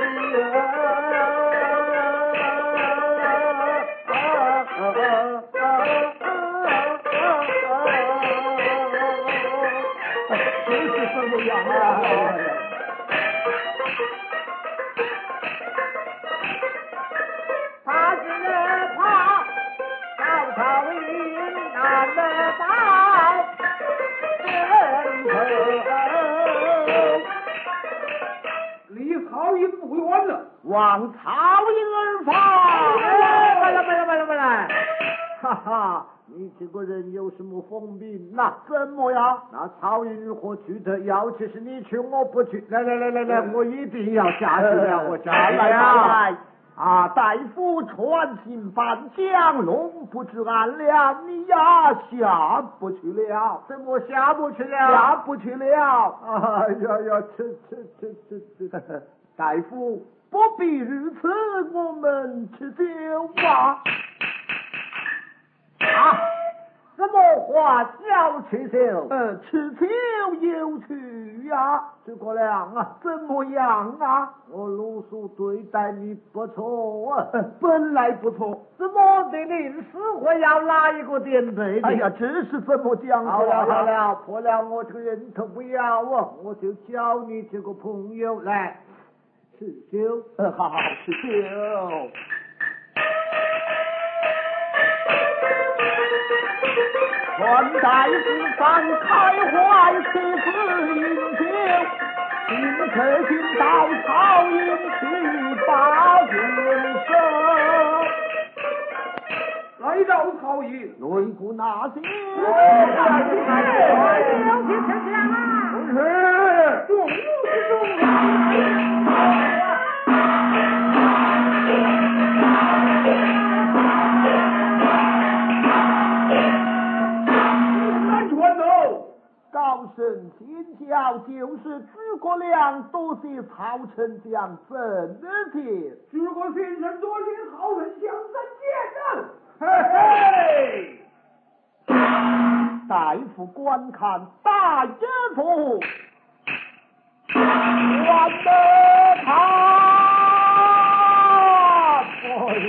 这是什么样啊？ 他是怕曹操赢难得到人头， 离曹营不远了。 往曹营而发。 来来来来来来，哈哈，你这个人有什么风名呐？ 怎么样？ 那曹营如何去的？要去是你去，我不去。来来来来来，我一定要下去了，我下去来来了。 来，啊，大夫传信返江龙，不知俺俩你呀下不去了， 怎么下不去了？ 下不去了。 哎呀呀，吃吃吃吃吃！ 大夫不必如此，我们吃酒吧。 啊，什么话叫吃酒？ 呃，吃酒有趣呀。 诸葛亮啊， 怎么样啊？ 我鲁肃对待你不错啊， 本来不错， 怎么的临死会要拿一个垫背的？ 哎呀，这是怎么讲话？ 好了好了，破了我这个人头不要啊，我就交你这个朋友来吃酒。 呃，好好吃酒。传大夫放开怀，妻子饮酒，今可寻到曹营去把军收。 来到曹营， 擂鼓那些， 有请丞相啊！ 是众怒之中。 高升天教就是诸葛亮多谢曹丞相赠帖， 诸葛先生多谢曹丞相赠箭呐！嘿嘿， 大夫观看大爷府，完得他，哎呦！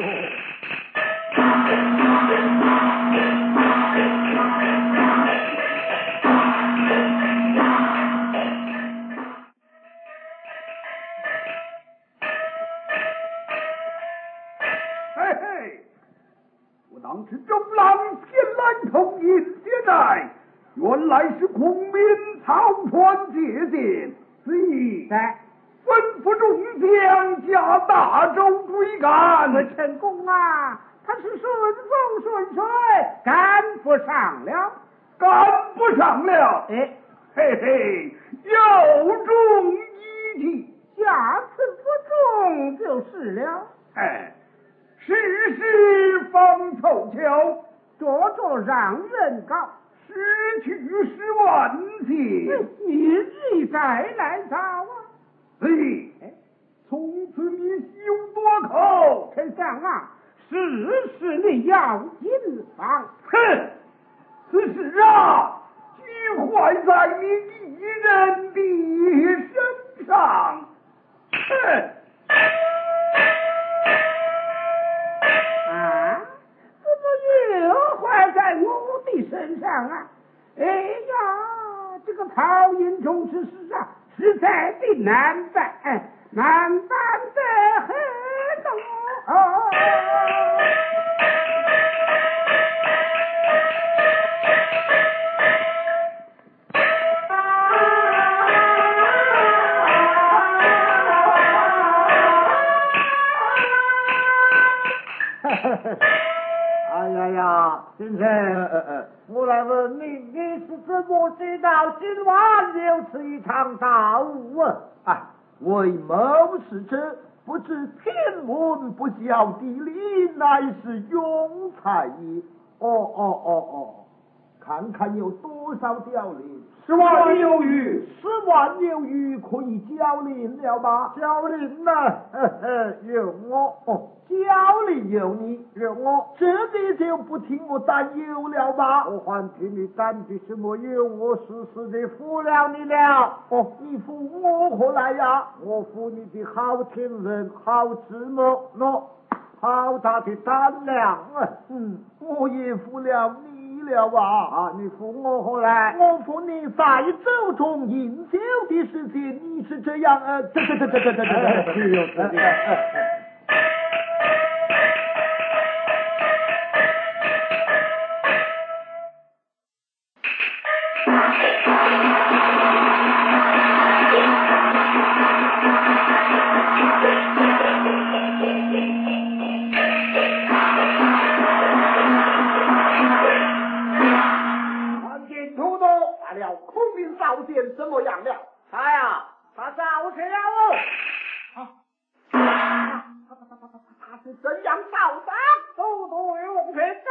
当时周郎前来投饮接待，原来是孔明草船借箭，所以在三吩咐众将加大舟追赶。 陈公啊，他是顺风顺水，赶不上了， 赶不上了。 哎， 嘿嘿，有中一计， 下次不中就是了。 哎，事事方凑巧， 着着让人告， 失去十万钱， 你日再来找啊！ 嘿，从此你休多口。 丞相啊，事事你要谨防。 哼，此事啊，俱坏在你一人的身上。哼。 啊，怎么又坏在我的身上啊？哎呀，这个曹营中之事啊，实在的难办，哎，难办得很哦。 哎呀呀，先生，我来问你，你是怎么知道今晚有此一场大雾啊？ 哎，为谋使者，不知天文不晓地理，乃是庸才也。 哦哦哦哦，看看有多少凋零？ 十万有余， 十万有余，可以交零了吧？交零呐，呵呵，有我哦，交零有你，有我， 这你就不听我担忧了吧？ 我还替你担的什么忧？我时时的服了你了。 哦，你服我何来呀？ 我服你的好听人，好智谋，喏，好大的胆量啊！ 嗯，我也服了你了吧？ 啊，你服我何来？ 我服你在舟中饮酒的事情，你是这样呃，这这这这这这这， 是有是的。 怎么样了？ 他呀，他早去了哦。 啊，他他他他他他是怎样造的？ 都都为我陪着。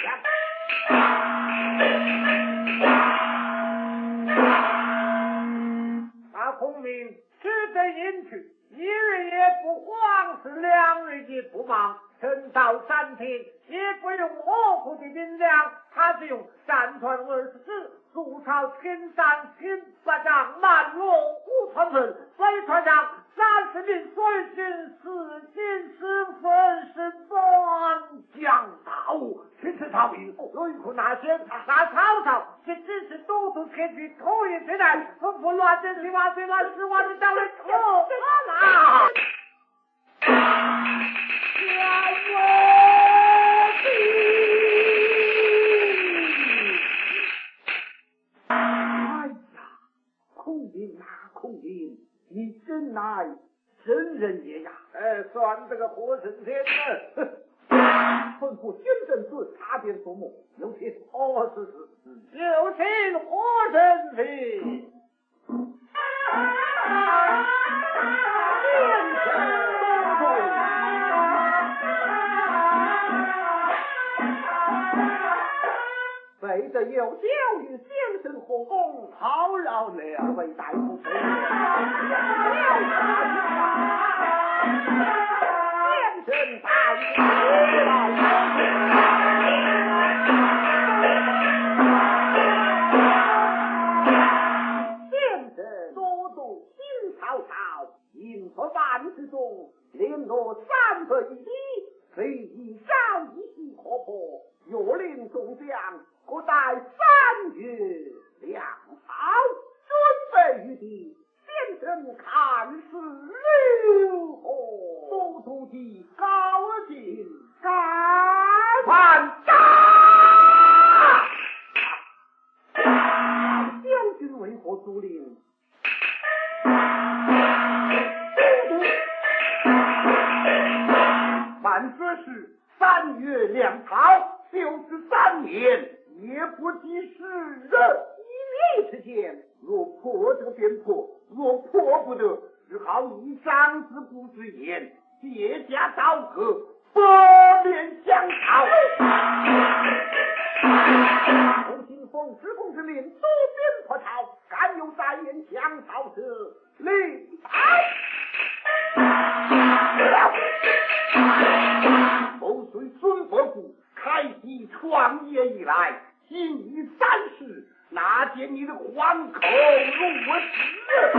大孔明只得隐去，一日也不慌，是两日也不忙。趁早三天，也不用模糊的兵粮，他是用战船二十只，筑巢千山千百丈，满罗五川村，飞船上三十名水军，四进十分是乱将大雾，去吃曹营，雷库那些杀曹操，这只是都督前去偷一回来，吩咐乱人十万岁乱十万的到来错了。 哎呀，孔明啊，孔明，你真乃真人也呀！ 哎，算这个活神仙呢。 吩咐宣正司查点数目，有请。 哦，是是，有请活神仙。 为着有教与先生火功，好扰两位大夫先生大先生多度新曹操，引作万之中，连落三分一地，虽以朝一夕可破，若令众将可待三月粮草，准备于地，先生看是如何？都督的高进高反打，将军为何阻令？ 是三月粮草，就是三年也不及时日。 一念之间， 若破得便破，若破不得，只好以长子不之言，借家倒戈，百面相讨。 从今奉知公之令，渡边破曹，敢有再言相讨者，立后随孙伯父开启创业以来，今已三十，哪见你的黄口如此？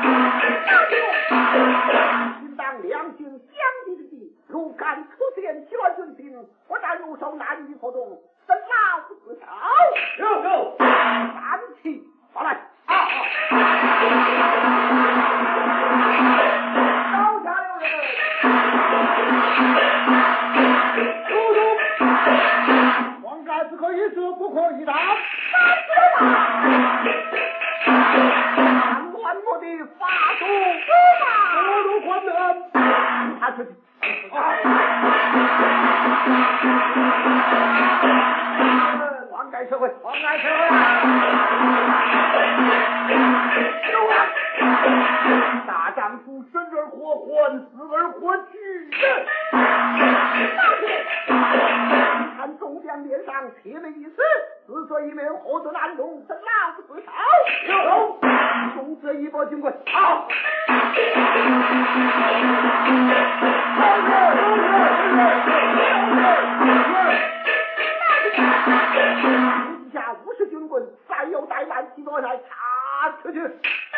应当两军相敌之地，如敢出现其乱军兵，我但入手难以所动，怎老子手？ 有有， 三气发来！啊啊！刀下有人！ 都督，黄盖只可以射，不可以打。 让乱我的发动出马！ 都督官人， 他出去。 黄盖社会，黄盖社会啊！ 走啊！ 大丈夫生而活还，死而活去。 看众将脸上贴了一丝，死水一面，活着难容，怎老子自讨？ 有， 送这一波军棍，好！以下五十军棍，再有怠慢，几多来插出去。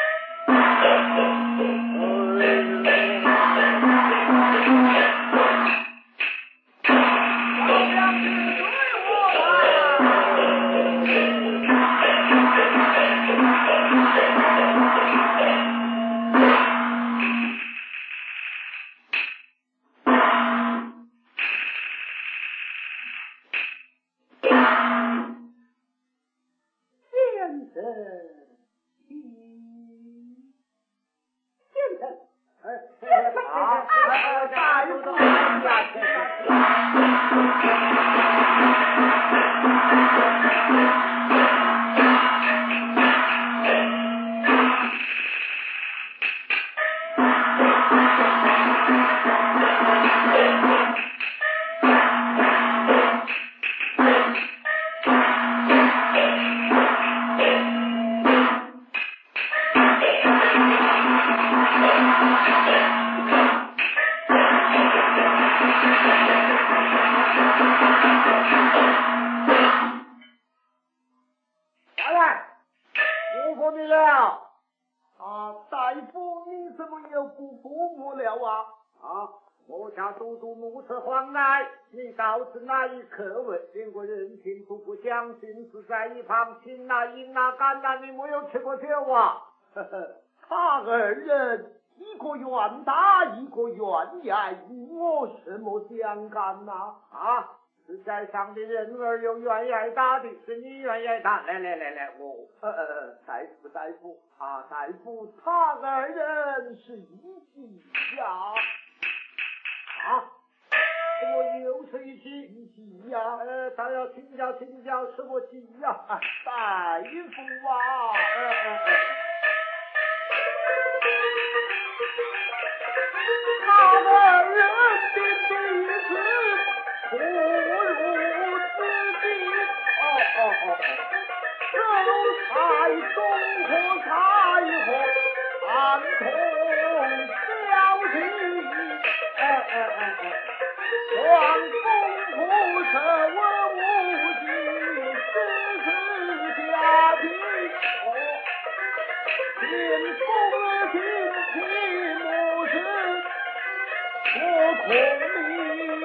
都督目测黄盖，你到此哪一刻问？经过人情不不相信，是在一旁请那饮那干那，你没有吃过酒啊？ 呵呵，他二人一个愿打，一个愿挨，与我什么相干呐？ 啊，是在上的人儿有愿挨打的，是你愿挨打。来来来来，我呃呃呃，大夫大夫啊，大夫，他二人是一计呀。 啊，我又是一起一计呀， 呃，他要请教请教什么计呀？ 啊，大夫啊，呃呃呃，他二人的弟子不如自己，哦哦哦哦，周才东和才和安同交集。哎哎哎哎，王公不舍我无尽，世事家贫哦，天风天气母是我孔明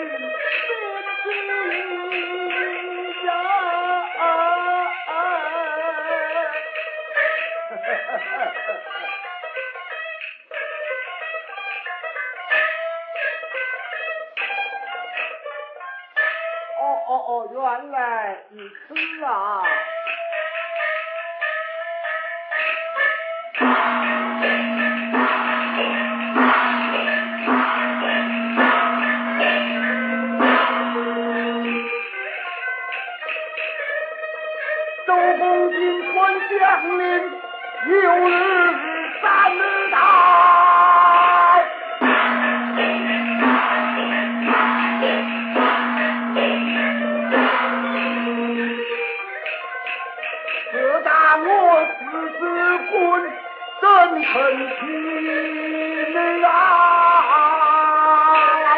先知呀！ 哦哦，原来如此啊！ 有日三日到。这当我子子棍，怎肯去啊？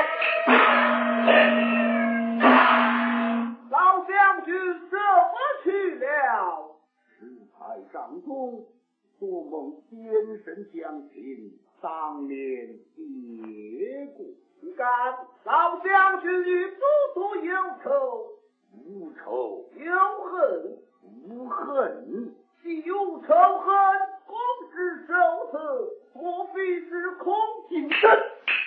老将军怎么去了？ 石台上中，多蒙先生将亲，当年结过。 敢老将军与祖祖有仇， 无仇有恨， 无恨。 既有仇恨，公之受责，莫非是空谨慎。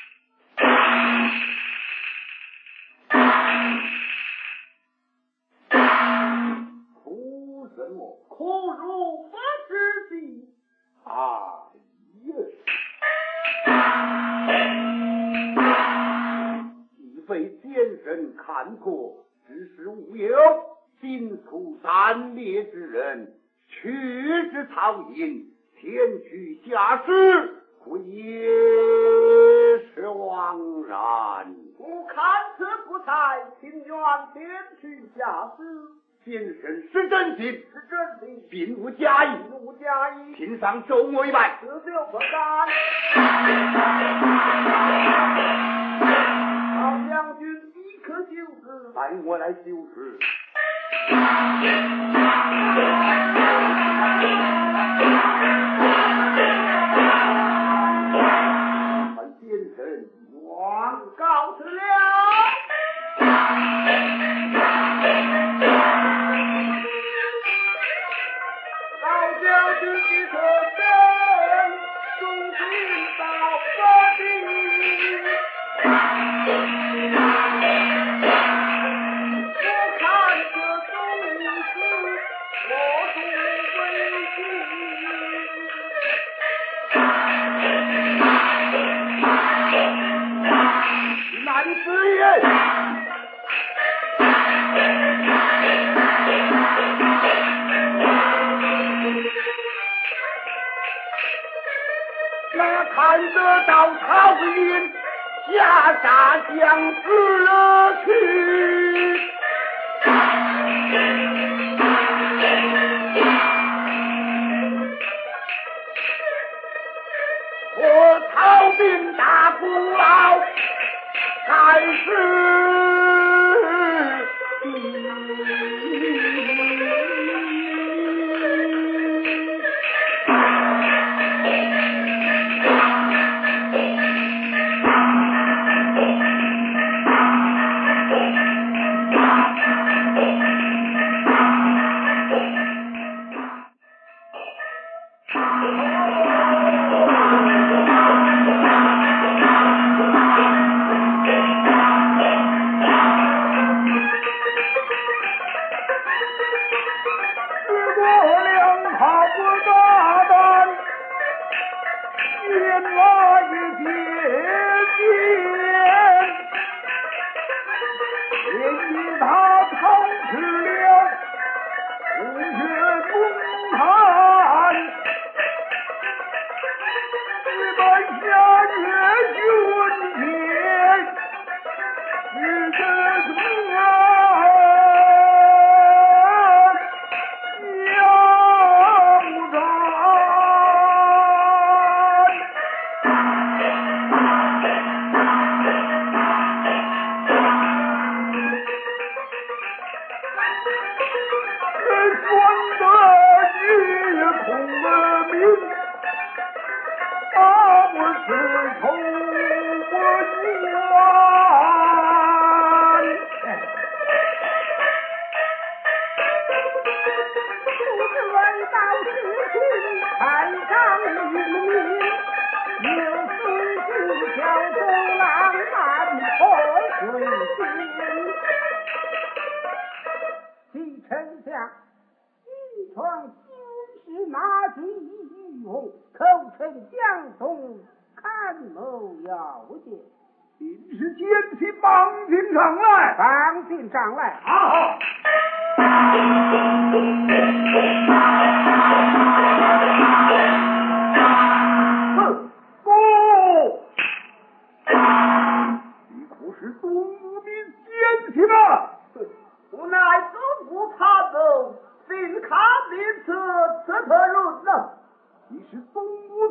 哭什么？ 哭如不知地。 哎呀！已被先生看破，只是无有尽除三劣之人，去之曹营，前去下士，会也是枉然。 我看此不才，情愿前去下士。 先生是真心， 是真心， 并无假意， 并无假意。 请上受我一拜。 此就不敢。老将军即刻就职， 带我来修饰。潘先生， 王告辞了。老将军即刻身，送进到佛地。我看这种日子，我独为急。难之也。那看得到曹营下杀将士而去，我曹兵大功劳，还是好。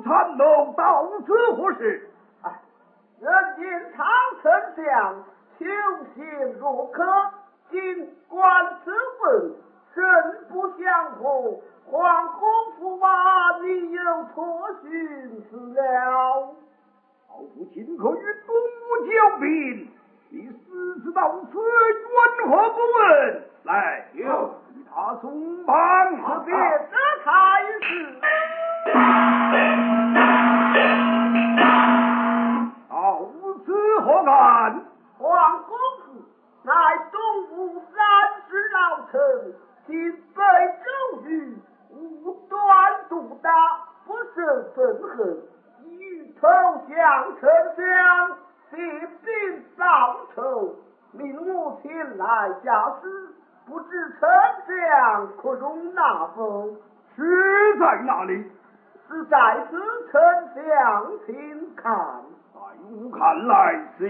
残楼，到此何事？ 哎，人见长丞相求贤若渴，今观此文，甚不相合。皇公驸马，你有错寻思了。 老夫今可与东吴交兵，你私自到此，缘何不问？来，有与他松绑， 此别得才是。 到此何干？ 皇公府乃东吴三十老臣，今被周瑜无端毒打，不胜愤恨，欲投降丞相，借兵报仇，命我前来驾使，不知丞相可容纳否？ 是在哪里？ 是在此，丞相请看。 在吾看来是。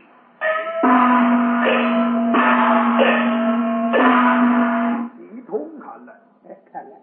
一同看来， 看来，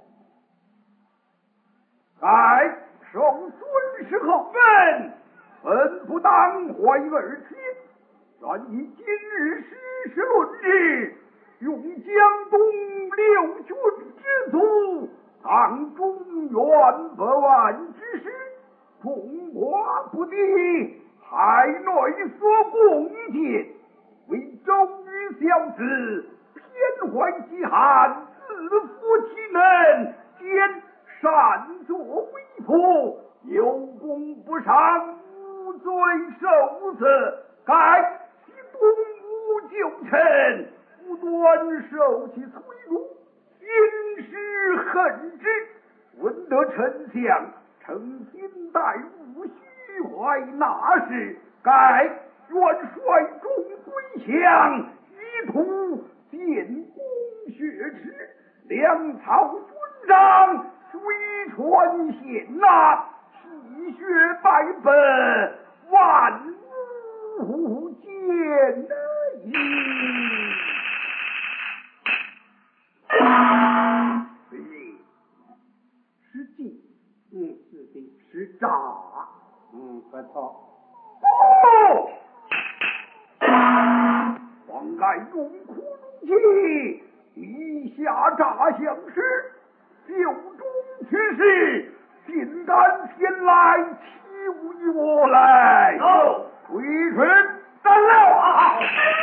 该受尊师后恩，本不当怀二亲，然以今日事事论之，用江东六郡之徒，当中原百万之师，众寡不敌，海内所共见，为周瑜小子偏怀其汉，自负其能，兼擅作威服，有功不赏，无罪受责，该其东吴旧臣，不端受其摧辱，心时恨之。闻得丞相诚心待吾，虚怀那事，该愿率众归降，以图建功雪耻，粮草军章，水船险纳，气血百本，万无见矣。是计， 嗯，是的， 是诈， 嗯，不错。 哦，方该用苦如计，以下诈相时，酒中去世，竟敢前来欺侮于我来。 走， 回去斩了啊！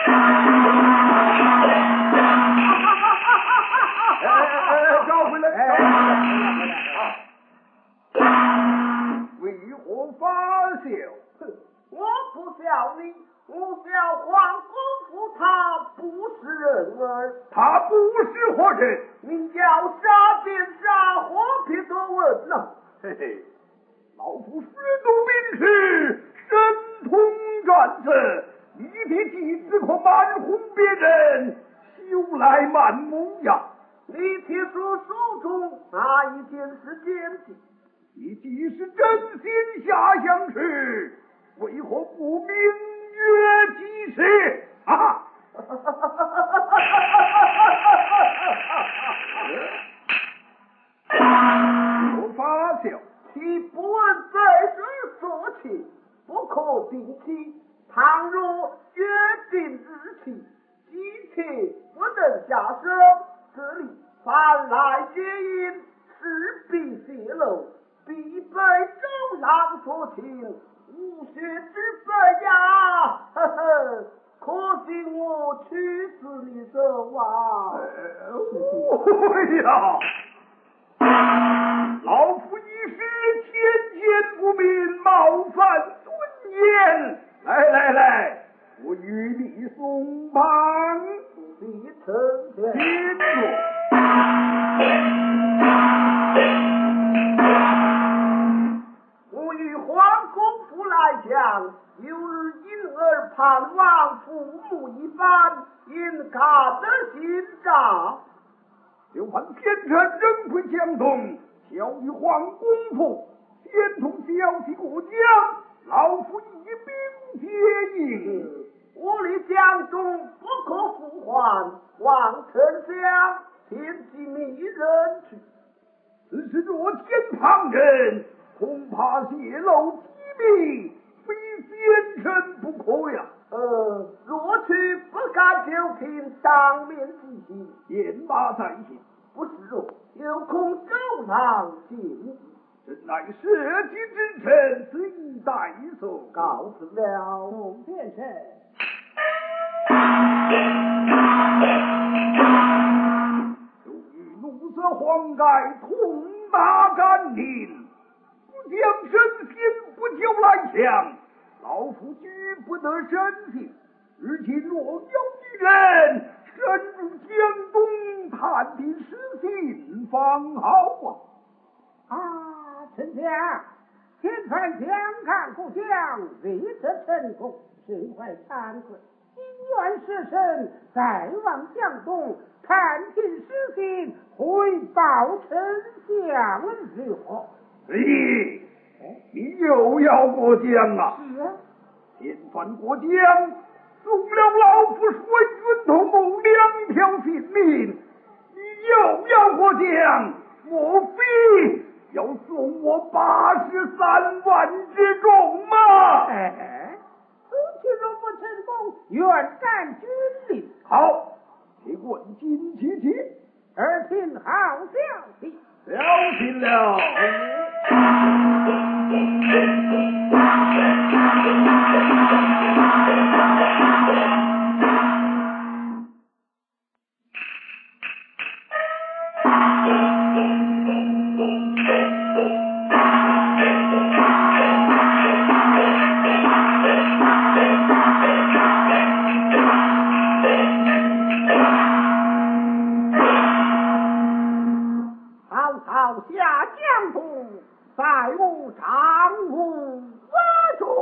哎哎哎，找回来！ 哎，回来回来。 为何发笑？ 哼，我不笑你，我笑皇公府他不是人儿。 他不是活人。 你要杀便杀，何必多问呢？ 嘿嘿，老夫识读名士，神通战策，一提计子可瞒哄别人，休来满目呀！ 你提出书中哪一件是奸计？ 你既是真心下乡事，为何不明约即事啊？我发笑， 其不问罪是所起，不可定期。倘若约定日期，即切不能下手，这里凡来接应，势必泄露，必被周郎所擒，无血之本呀！呵呵，可惜我屈死你手啊！ 哎呀！老夫一时天见不明，冒犯尊严。来来来，我与你松绑， 你成全。 请坐。 我与皇公府来讲，有日婴儿盼望父母一般，因感得心诈。 就盼天辰人会相同，小于皇公府，先同小弟过江，老夫一兵接应。 我立江中不可复还，望丞相天机迷人去。 此事若天旁人，恐怕怕泄露机密，非先生不可呀。 呃，若去不敢就凭当面提醒， 言马在先， 不是若有空走廊见你。 这乃社稷之臣，此一代所告辞了， 宋先生。 就与怒色黄盖同打甘霖，不将身先不久来降，老夫举不得身信。日今若有一人深入江东，探听实情，方好啊！啊，丞相，前番将看故将未得成功，身怀惭愧，今愿舍身再往江东，探听实情，回报丞相如何？ 咦，你又要过江啊？ 是啊， 前番过江，送了老夫水军同谋两条性命，你又要过江，莫非要送我八十三万之众吗？ 哎，此去若不成功，愿斩军令。 好，且问金琪琪， 耳听好消息。 了听了。 曹操下江东，再无丈夫我中。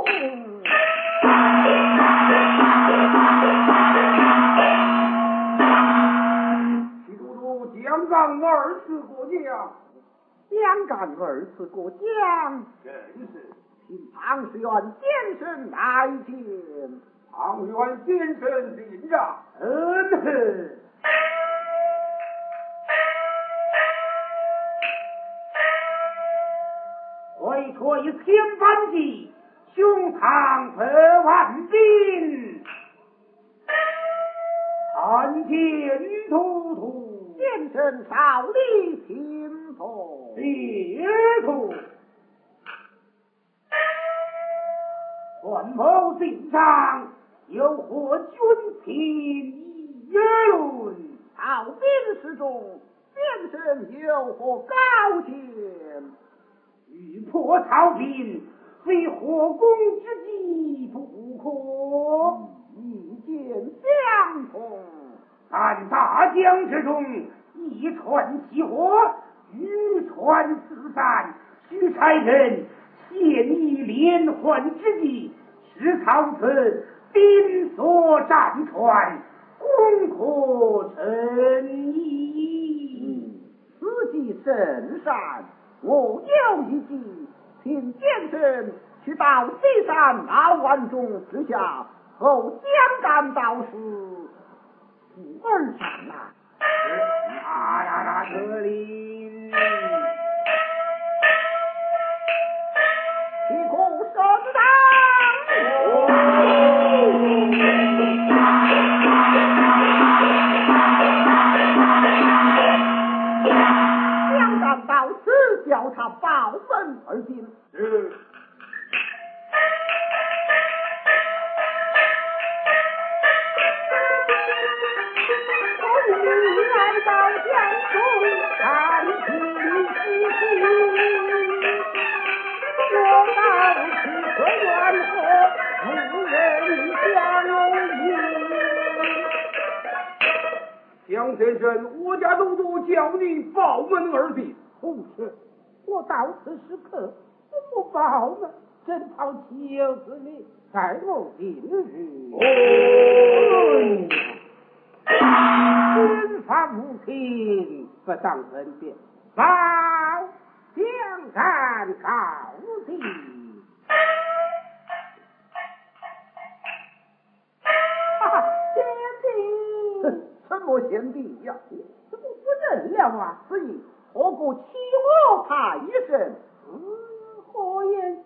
齐都督将干二次过江， 将干二次过江， 真是请唐师院先生来见。 唐元先生领着。 嗯哼。 为退千番计，胸膛百万兵，参见都督， 先生少礼请坐。 列土。万某进上，有何军情议论？ 曹兵之中，先生有何高见？ 欲破曹兵，非火攻之计不可。 意见相同。 但大江之中，一船起火，渔船四散，须差人现一连环之计，使曹此兵所战船，攻可成矣。 此计甚善。我有一计，请先生去到西山老湾中之下，后将干道士负二上来。 啊呀呀，可令起鼓声当。将干道士叫他报本而进。 是。 来到江中，看清事情。我到此可愿和夫人相遇？ 江先生，我家都督叫你报门而进。 不是，我到此时刻怎么报呢？正好岂有此理，在我今日。 哦。 军法无凭，不当分辨。报，将干告地。啊，贤弟， 什么贤弟呀？ 怎么不认了啊？ 此意何故欺我太甚？ 嗯，何言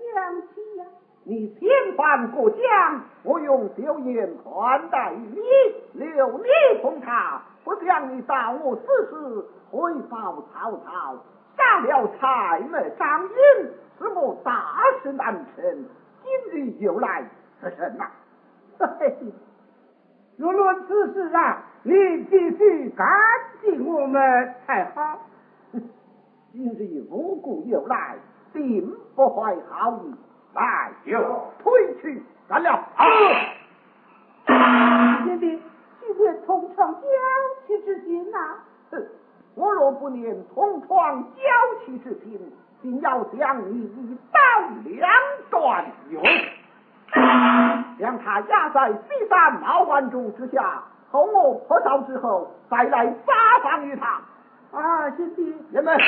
你千帆过江，我用酒宴款待你，留你同茶，不想你到我此时回报曹操，杀了蔡妹张允，使我大事难成。今日又来此甚呐？ 嘿，若论此事啊，你必须赶进我们才好。 今日无故又来，定不怀好意。来，就退去，干了！啊！ 兄弟，许念同床娇妻之心呐！ 哼，我若不念同床娇妻之心，定要将你一刀两断哟！将他压在西山毛万竹之下，候我破招之后，再来发放于他。 啊，兄弟， 人们。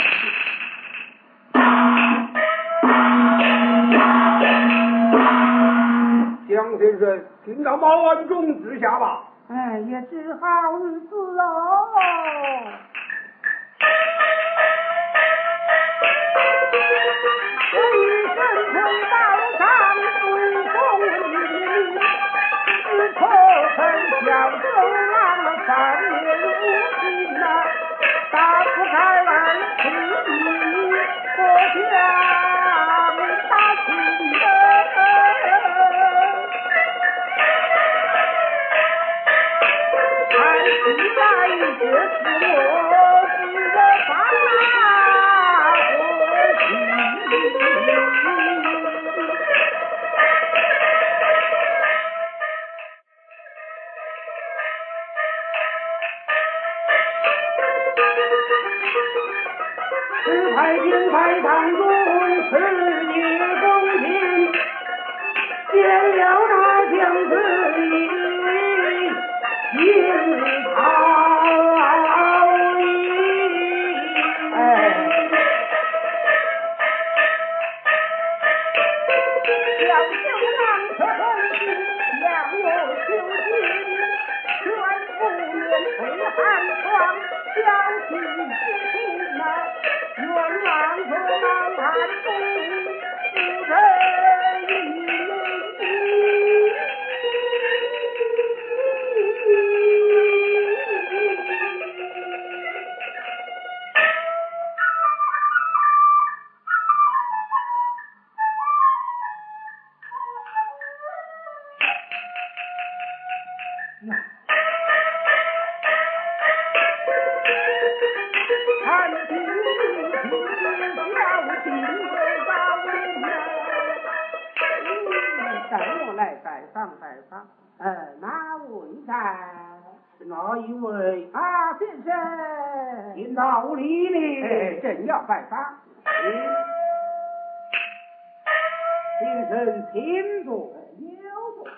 江先生，请到毛万中之下吧。 哎，也只好日子哦。我一身盔宝上，随风凛凛，只可恨小周郎三年无情呐，打不开儿子你我将打情人。看起来这是我自发火气。石牌金牌堂中此夜公平，见了那将子意心里陶意。哎，小九郎可恨心，向我求情，全不免推寒窗，小气之心呐。愿郎可郎看不不仁义。看起你小心为高明呐！等我来拜访拜访。呃，哪位在？ 哪一位？ 啊，先生， 你哪里呢？ 哎，正要拜访。 先生，请坐。 有座。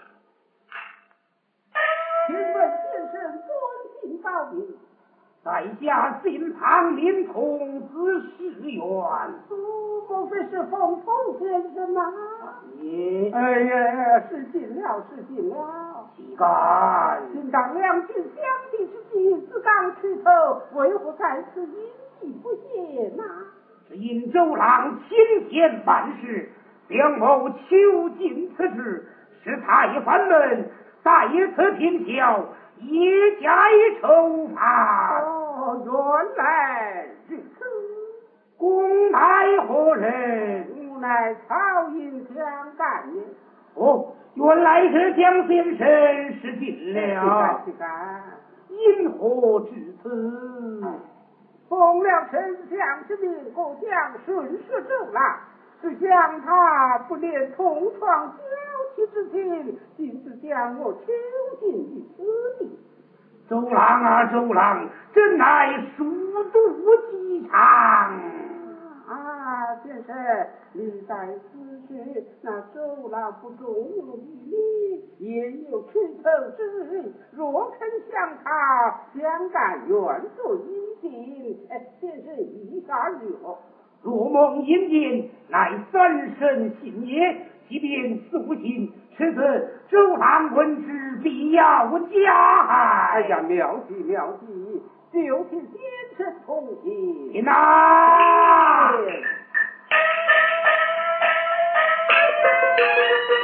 请问先生尊姓高明？ 在下姓庞，名童子石原。 苏莫非是凤凤先生吗？ 你哎呀，失敬了，失敬了。 岂敢？ 今当两军相敌之际，自当去头，为何在此隐匿不显呐？ 只因周郎亲前办事，梁某囚禁此事，使太藩门在此听效，也加以惩罚。 哦，原来如此。 公乃何人？ 吾乃曹营将干也。 哦，原来是江先生失敬了。 岂敢？ 因何至此？ 奉了丞相之命，我将顺势周郎，只想他不念同床娇妻之情，竟是将我囚禁于此地。 周郎啊，周郎，真乃疏度极长。 啊，先生，你在此时，那周郎不忠于你，也有出头之日。若肯向他相干，愿做一定。哎，先生意下如何？ 若梦阴间，乃三生信也。即便肃信，此次周郎闻之，必要加害。 哎呀，妙计妙计，就请先生同意。 听啊！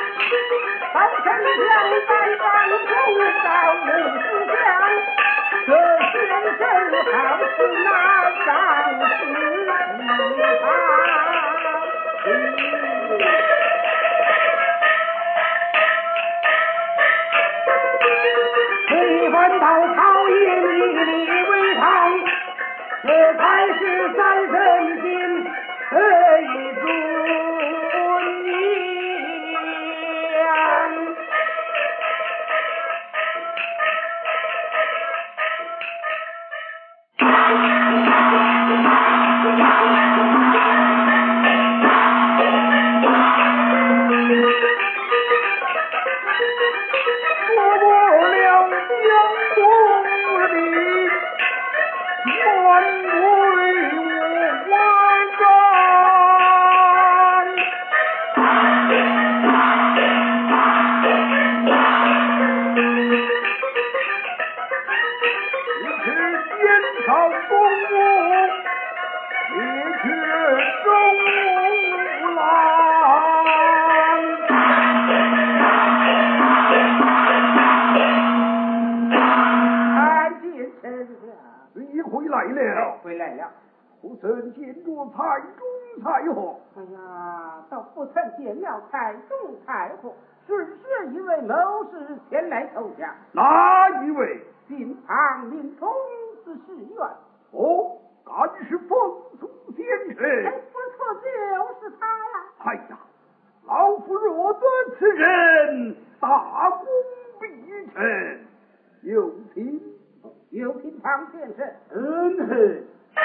将三上出到五十将，这先生好是那上司推翻到曹营以礼为堂，这才是三圣心可以尊严。 回来了，不曾见着太中太后。 哎呀，倒不曾见了太中太后，只是一位谋士前来投降。 哪一位？ 晋唐令公子士元。 哦，敢是风俗先生？ 哎，不错，就是他呀。 哎呀，老夫若得此人，大功必成。有请， 有请唐先生。 嗯哼。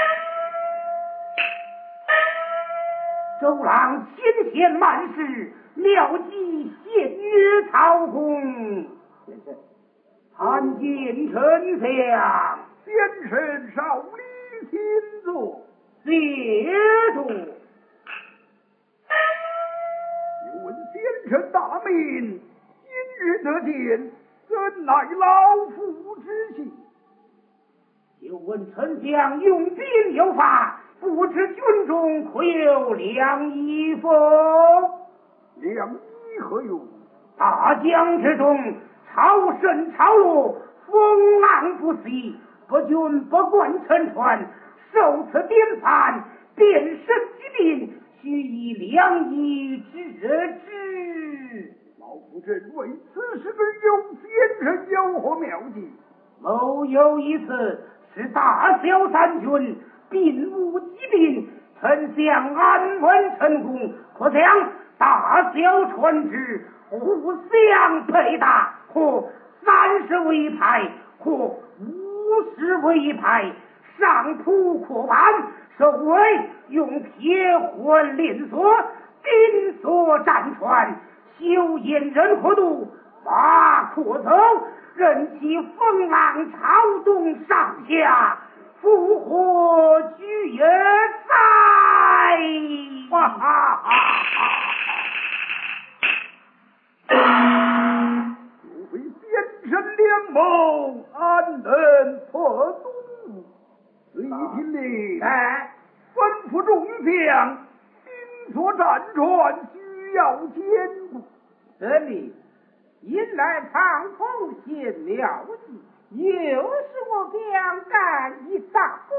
周郎亲贤慢事，妙计献约曹公。先生，参见丞相。 先生少礼请坐。 谢主。 有问先生大名，今日得见，怎乃老夫之幸？ 有问丞相用兵有法，不知军中可有良医否？ 良医何用？ 大江之中，潮深潮落，风浪不息，不君不管乘船，受此典范，便身疾病，须以良医治之。 老夫认为此事有先生有何妙计？ 某有一次是大小三军，并无疾病，丞相安稳成功，可想大小船只互相配搭，或三十为派，或五十为派，上铺阔板，首尾用铁环链锁，紧锁战船，修沿人河渡，把阔头，任其风浪潮动上下，复活居也在。 哈哈哈哈！若非先生良谋，安能破毒？随听令， 哎， 吩咐众将，兵所战船需要坚固。 这里引来长风显妙计，又是我将干一大功。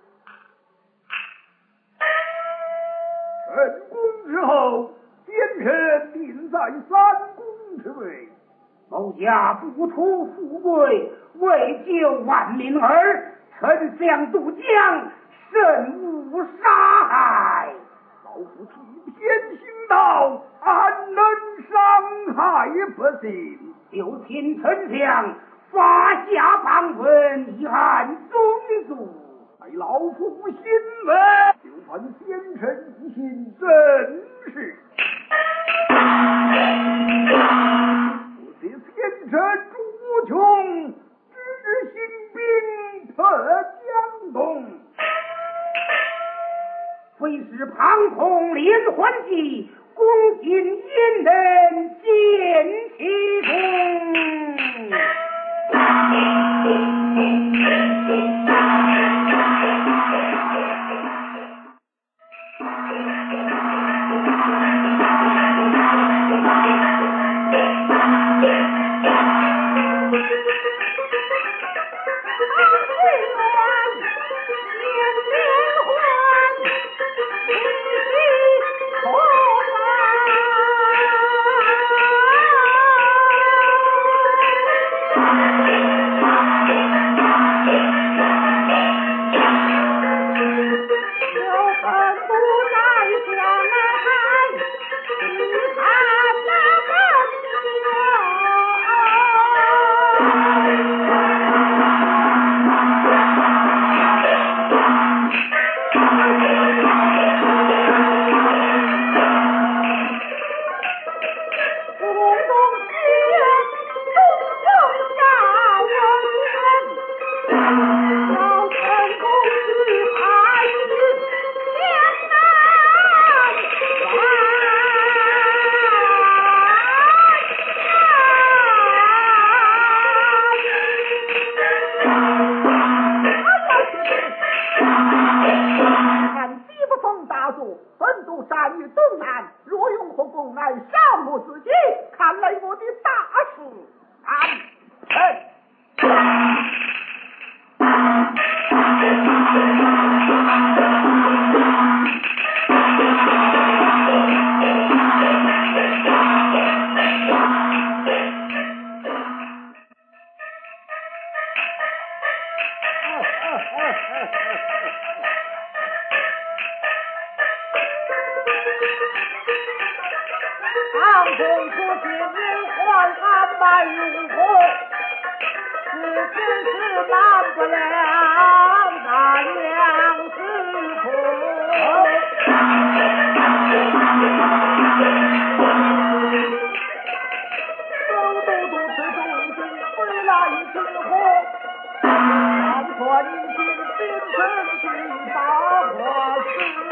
成功之后，先生定在三公之位。 某家不图富贵，为救万民儿，丞相渡江，慎勿杀害。 老夫替天行道，安能伤害百姓？ 就请丞相发下榜文，以案宗族。 待老夫心问，就盼先生一心正事。不谢先生诸穷，只兴兵特江东。 非是庞空连环计，攻进殷人见其功。 公乃上我自己，看来我的大事安成。唐公主今日还安排如何？是真是难不了那娘子婆。周都督此中军归来听候，看说一心心存去把话事。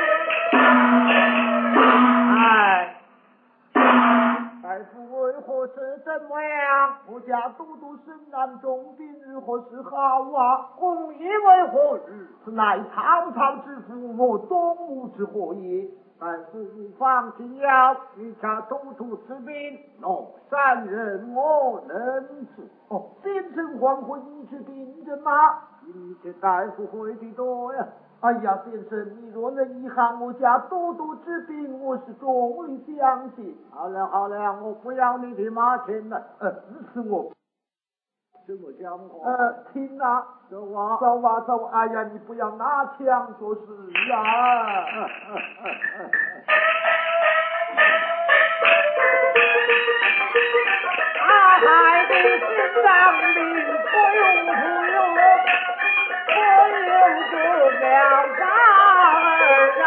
大夫为何是怎么样？我家都督身难重病，如何是好啊？公以为何日？此乃曹操之父，我东吴之何也？大夫无妨其要，你家都督之病，诺三人我能治。哦，先生还会医治病症吗？你这大夫会的多呀。哎呀，先生，你若能医好我家都督之病，我是衷里相信。好了好了，我不要你的马钱了，呃，支持我。怎么讲话？呃，听啊，走啊，走啊走！哎呀，你不要拿枪做事啊！阿海的心脏病不用不用，我有个了大儿啊，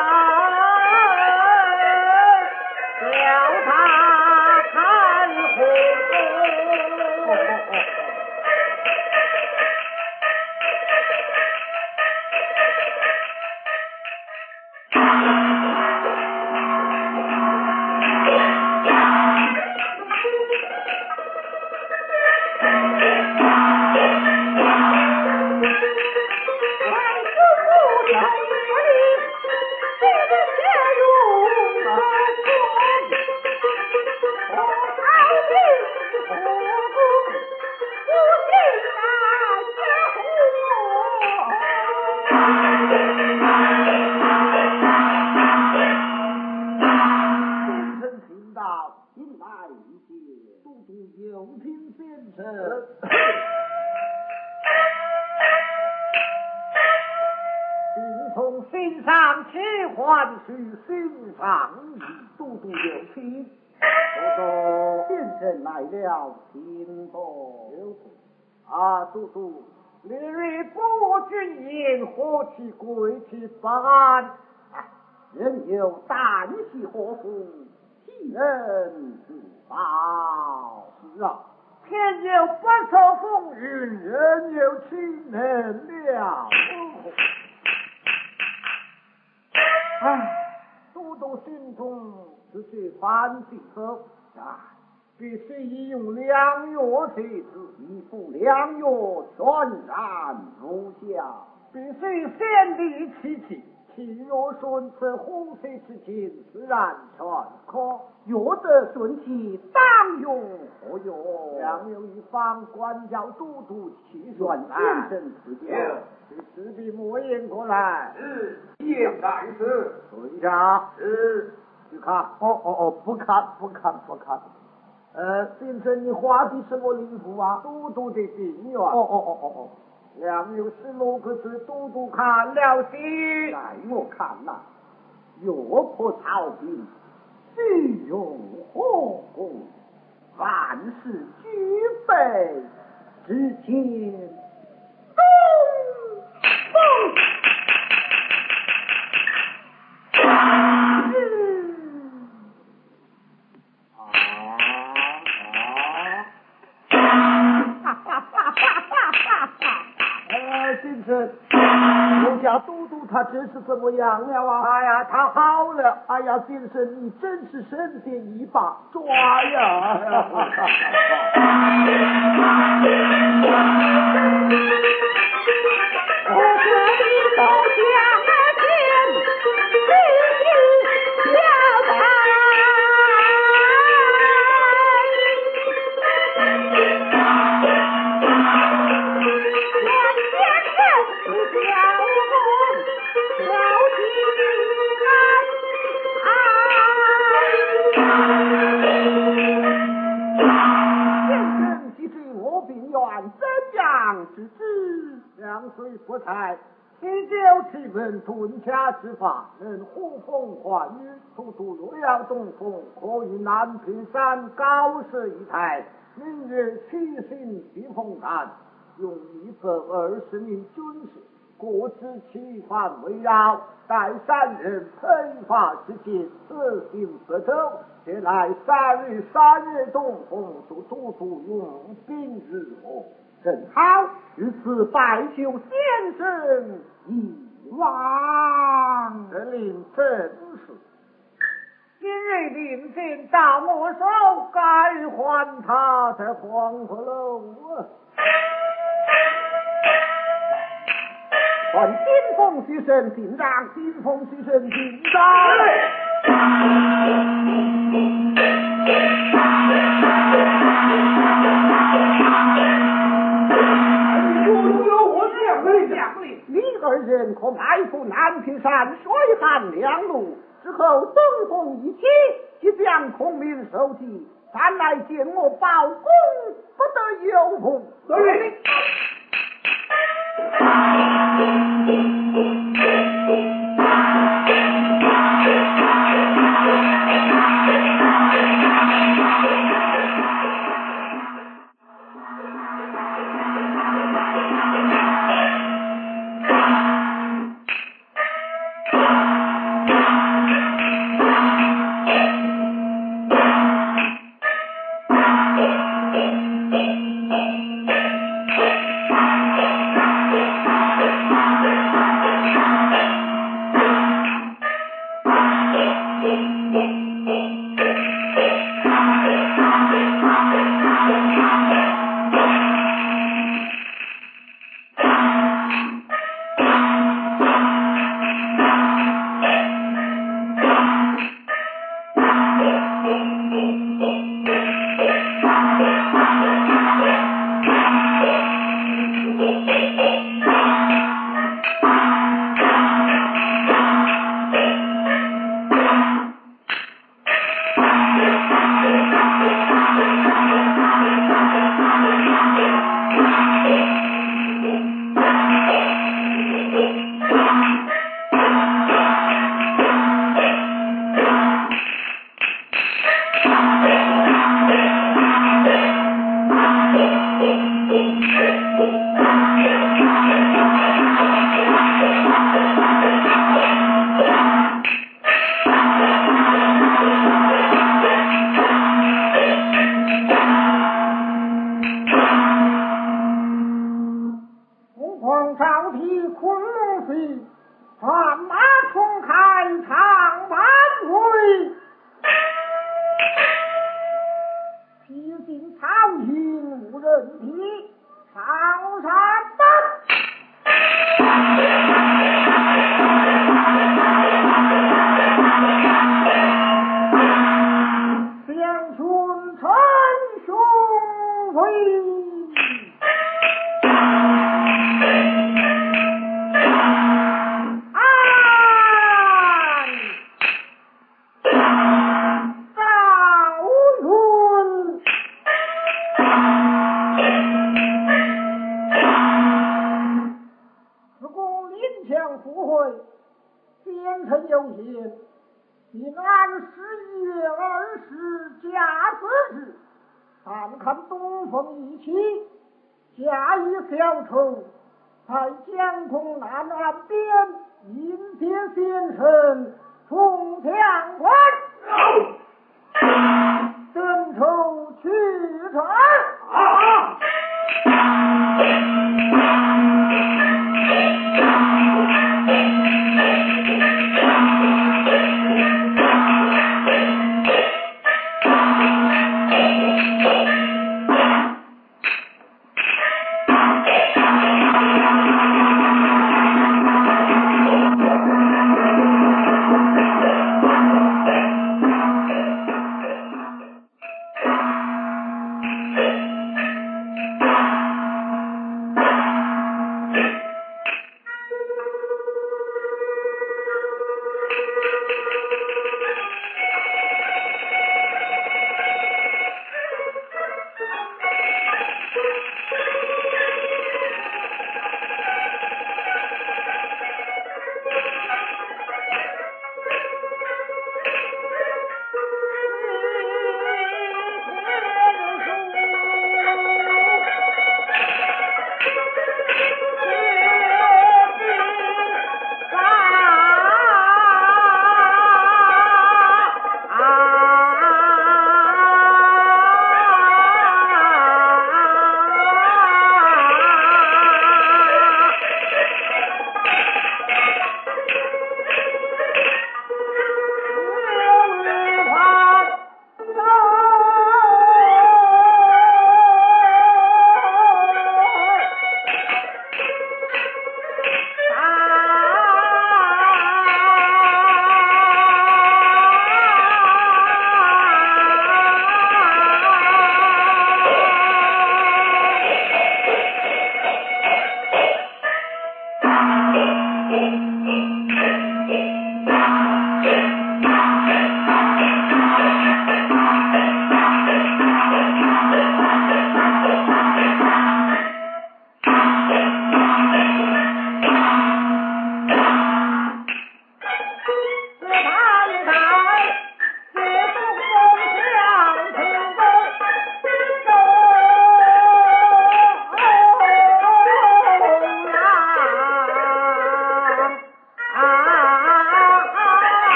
叫他看护。从心上起还须心上意，都督有情。都督先生来了，请坐。啊，都督，你与夫君言何其贵气不安？人有旦夕祸福，替人自保。是啊，天有不测风云，人有岂能料？唉，都督心中只是反省后啊，必须宜用良药设置，一服良药全然无效，必须先立其气。气若顺此呼吸之间，自然全可。药得顺气，当用何用？良有一方，官教都督气顺先生此教，这势必莫言过来。 是，言在是。 对呀， 是。 去看。哦哦哦，不看不看不看。呃，先生，你画的什么灵符啊？都督的病源。哦哦哦哦哦。良有十六个字，都督看了些。来，我看了。药破曹兵，须用何功？万事俱备，只欠东风。先生，我家都督他这是怎么样了啊？哎呀，他好了。哎呀，先生，你真是神仙一把抓呀！我这里都向了天，必须要他。 之之，两岁不才，七九七文，顿洽之法，能呼风唤雨，处处洛阳东风，可与南屏山高射一台。明日七星披风干，用一百二十名军士，各自其范围绕，待三人配发之间，自行不走。这来三日三日东风，就足足用兵日落。正好于此拜求先生一望。这令正是今日令箭到我手，该还他才黄鹤楼啊！还金凤须神进帐，金凤须神进帐。你二人可迈赴南屏山，水旱两路，之后东风一起，即将孔明收集，咱来见我报功，不得有误。对。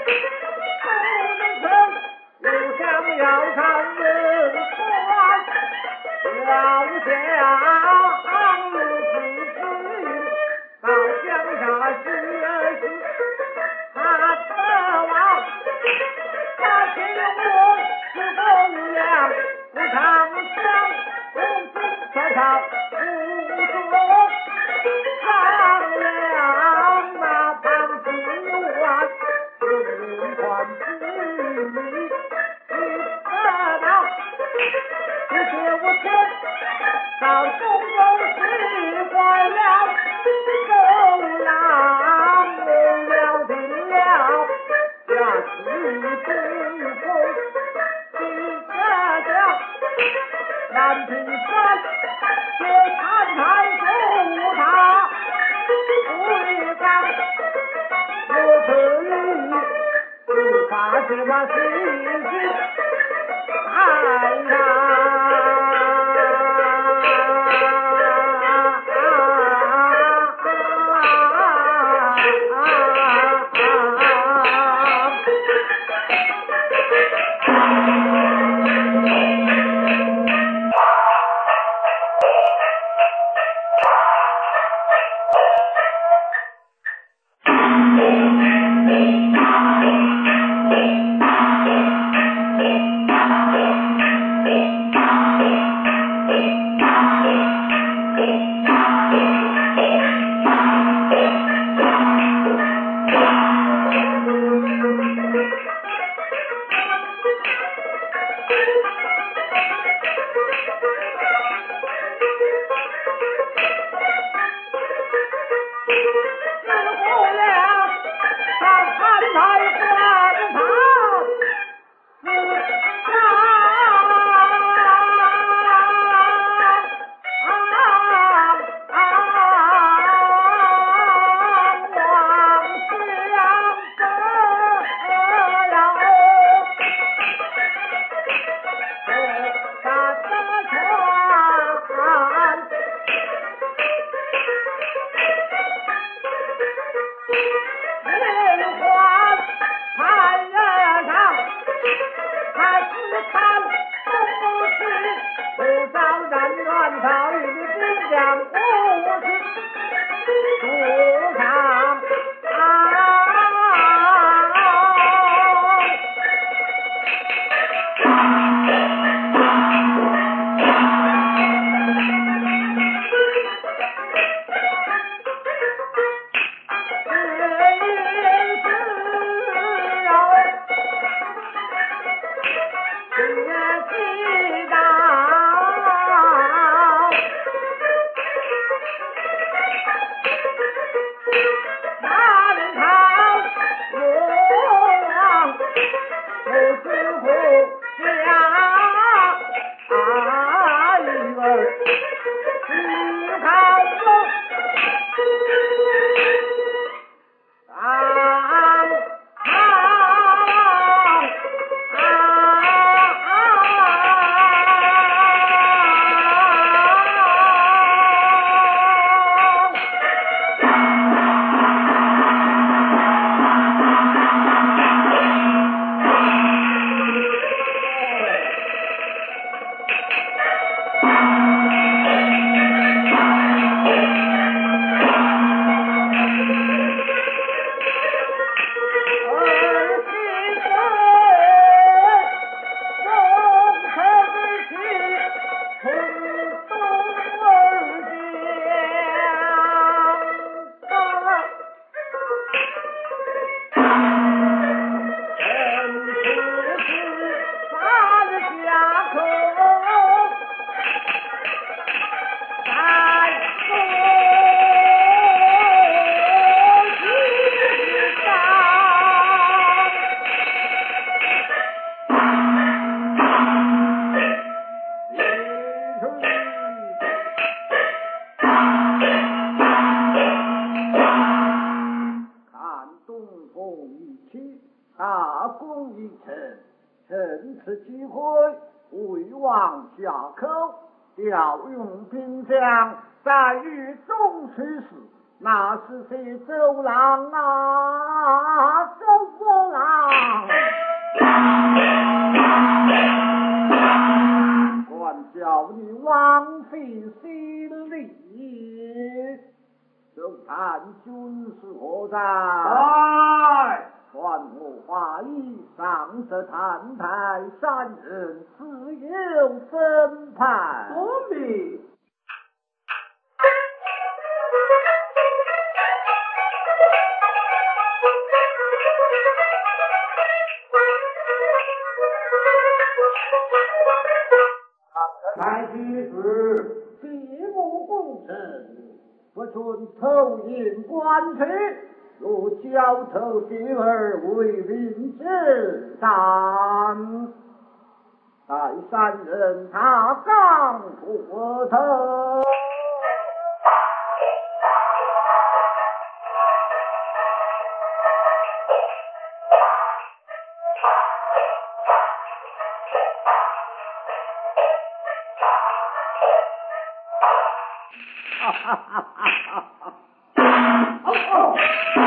又想要看人官，要想如此行，到乡下学习，他得王，他请我是公粮，不常想，公子可他不说，上梁那旁子万，人还之你。到中宫使坏了，周郎了定了，下旨不公，你这叫南平山，且看看助他回岗，我可以不发什么事情，哎呀！大功一成，趁此机会为王下口，调用兵将，在狱中去世。那是谁走廊啊，走廊。 看军事何在？ 哎， 传我话意，上这坛台，三人自有分派。 遵命。 太虚是闭目功臣，不准投引官去，若交头接耳，为民之战。待三人踏岗过头。哈哈哈哈哈！哦哦，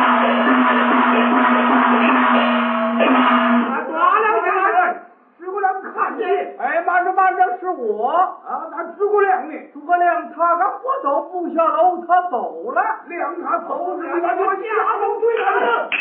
抓两下人，诸葛亮看见。哎，慢着慢着，是我啊！那诸葛亮呢？诸葛亮他刚我走不下楼，他走了，亮他走了，我就下楼追他了。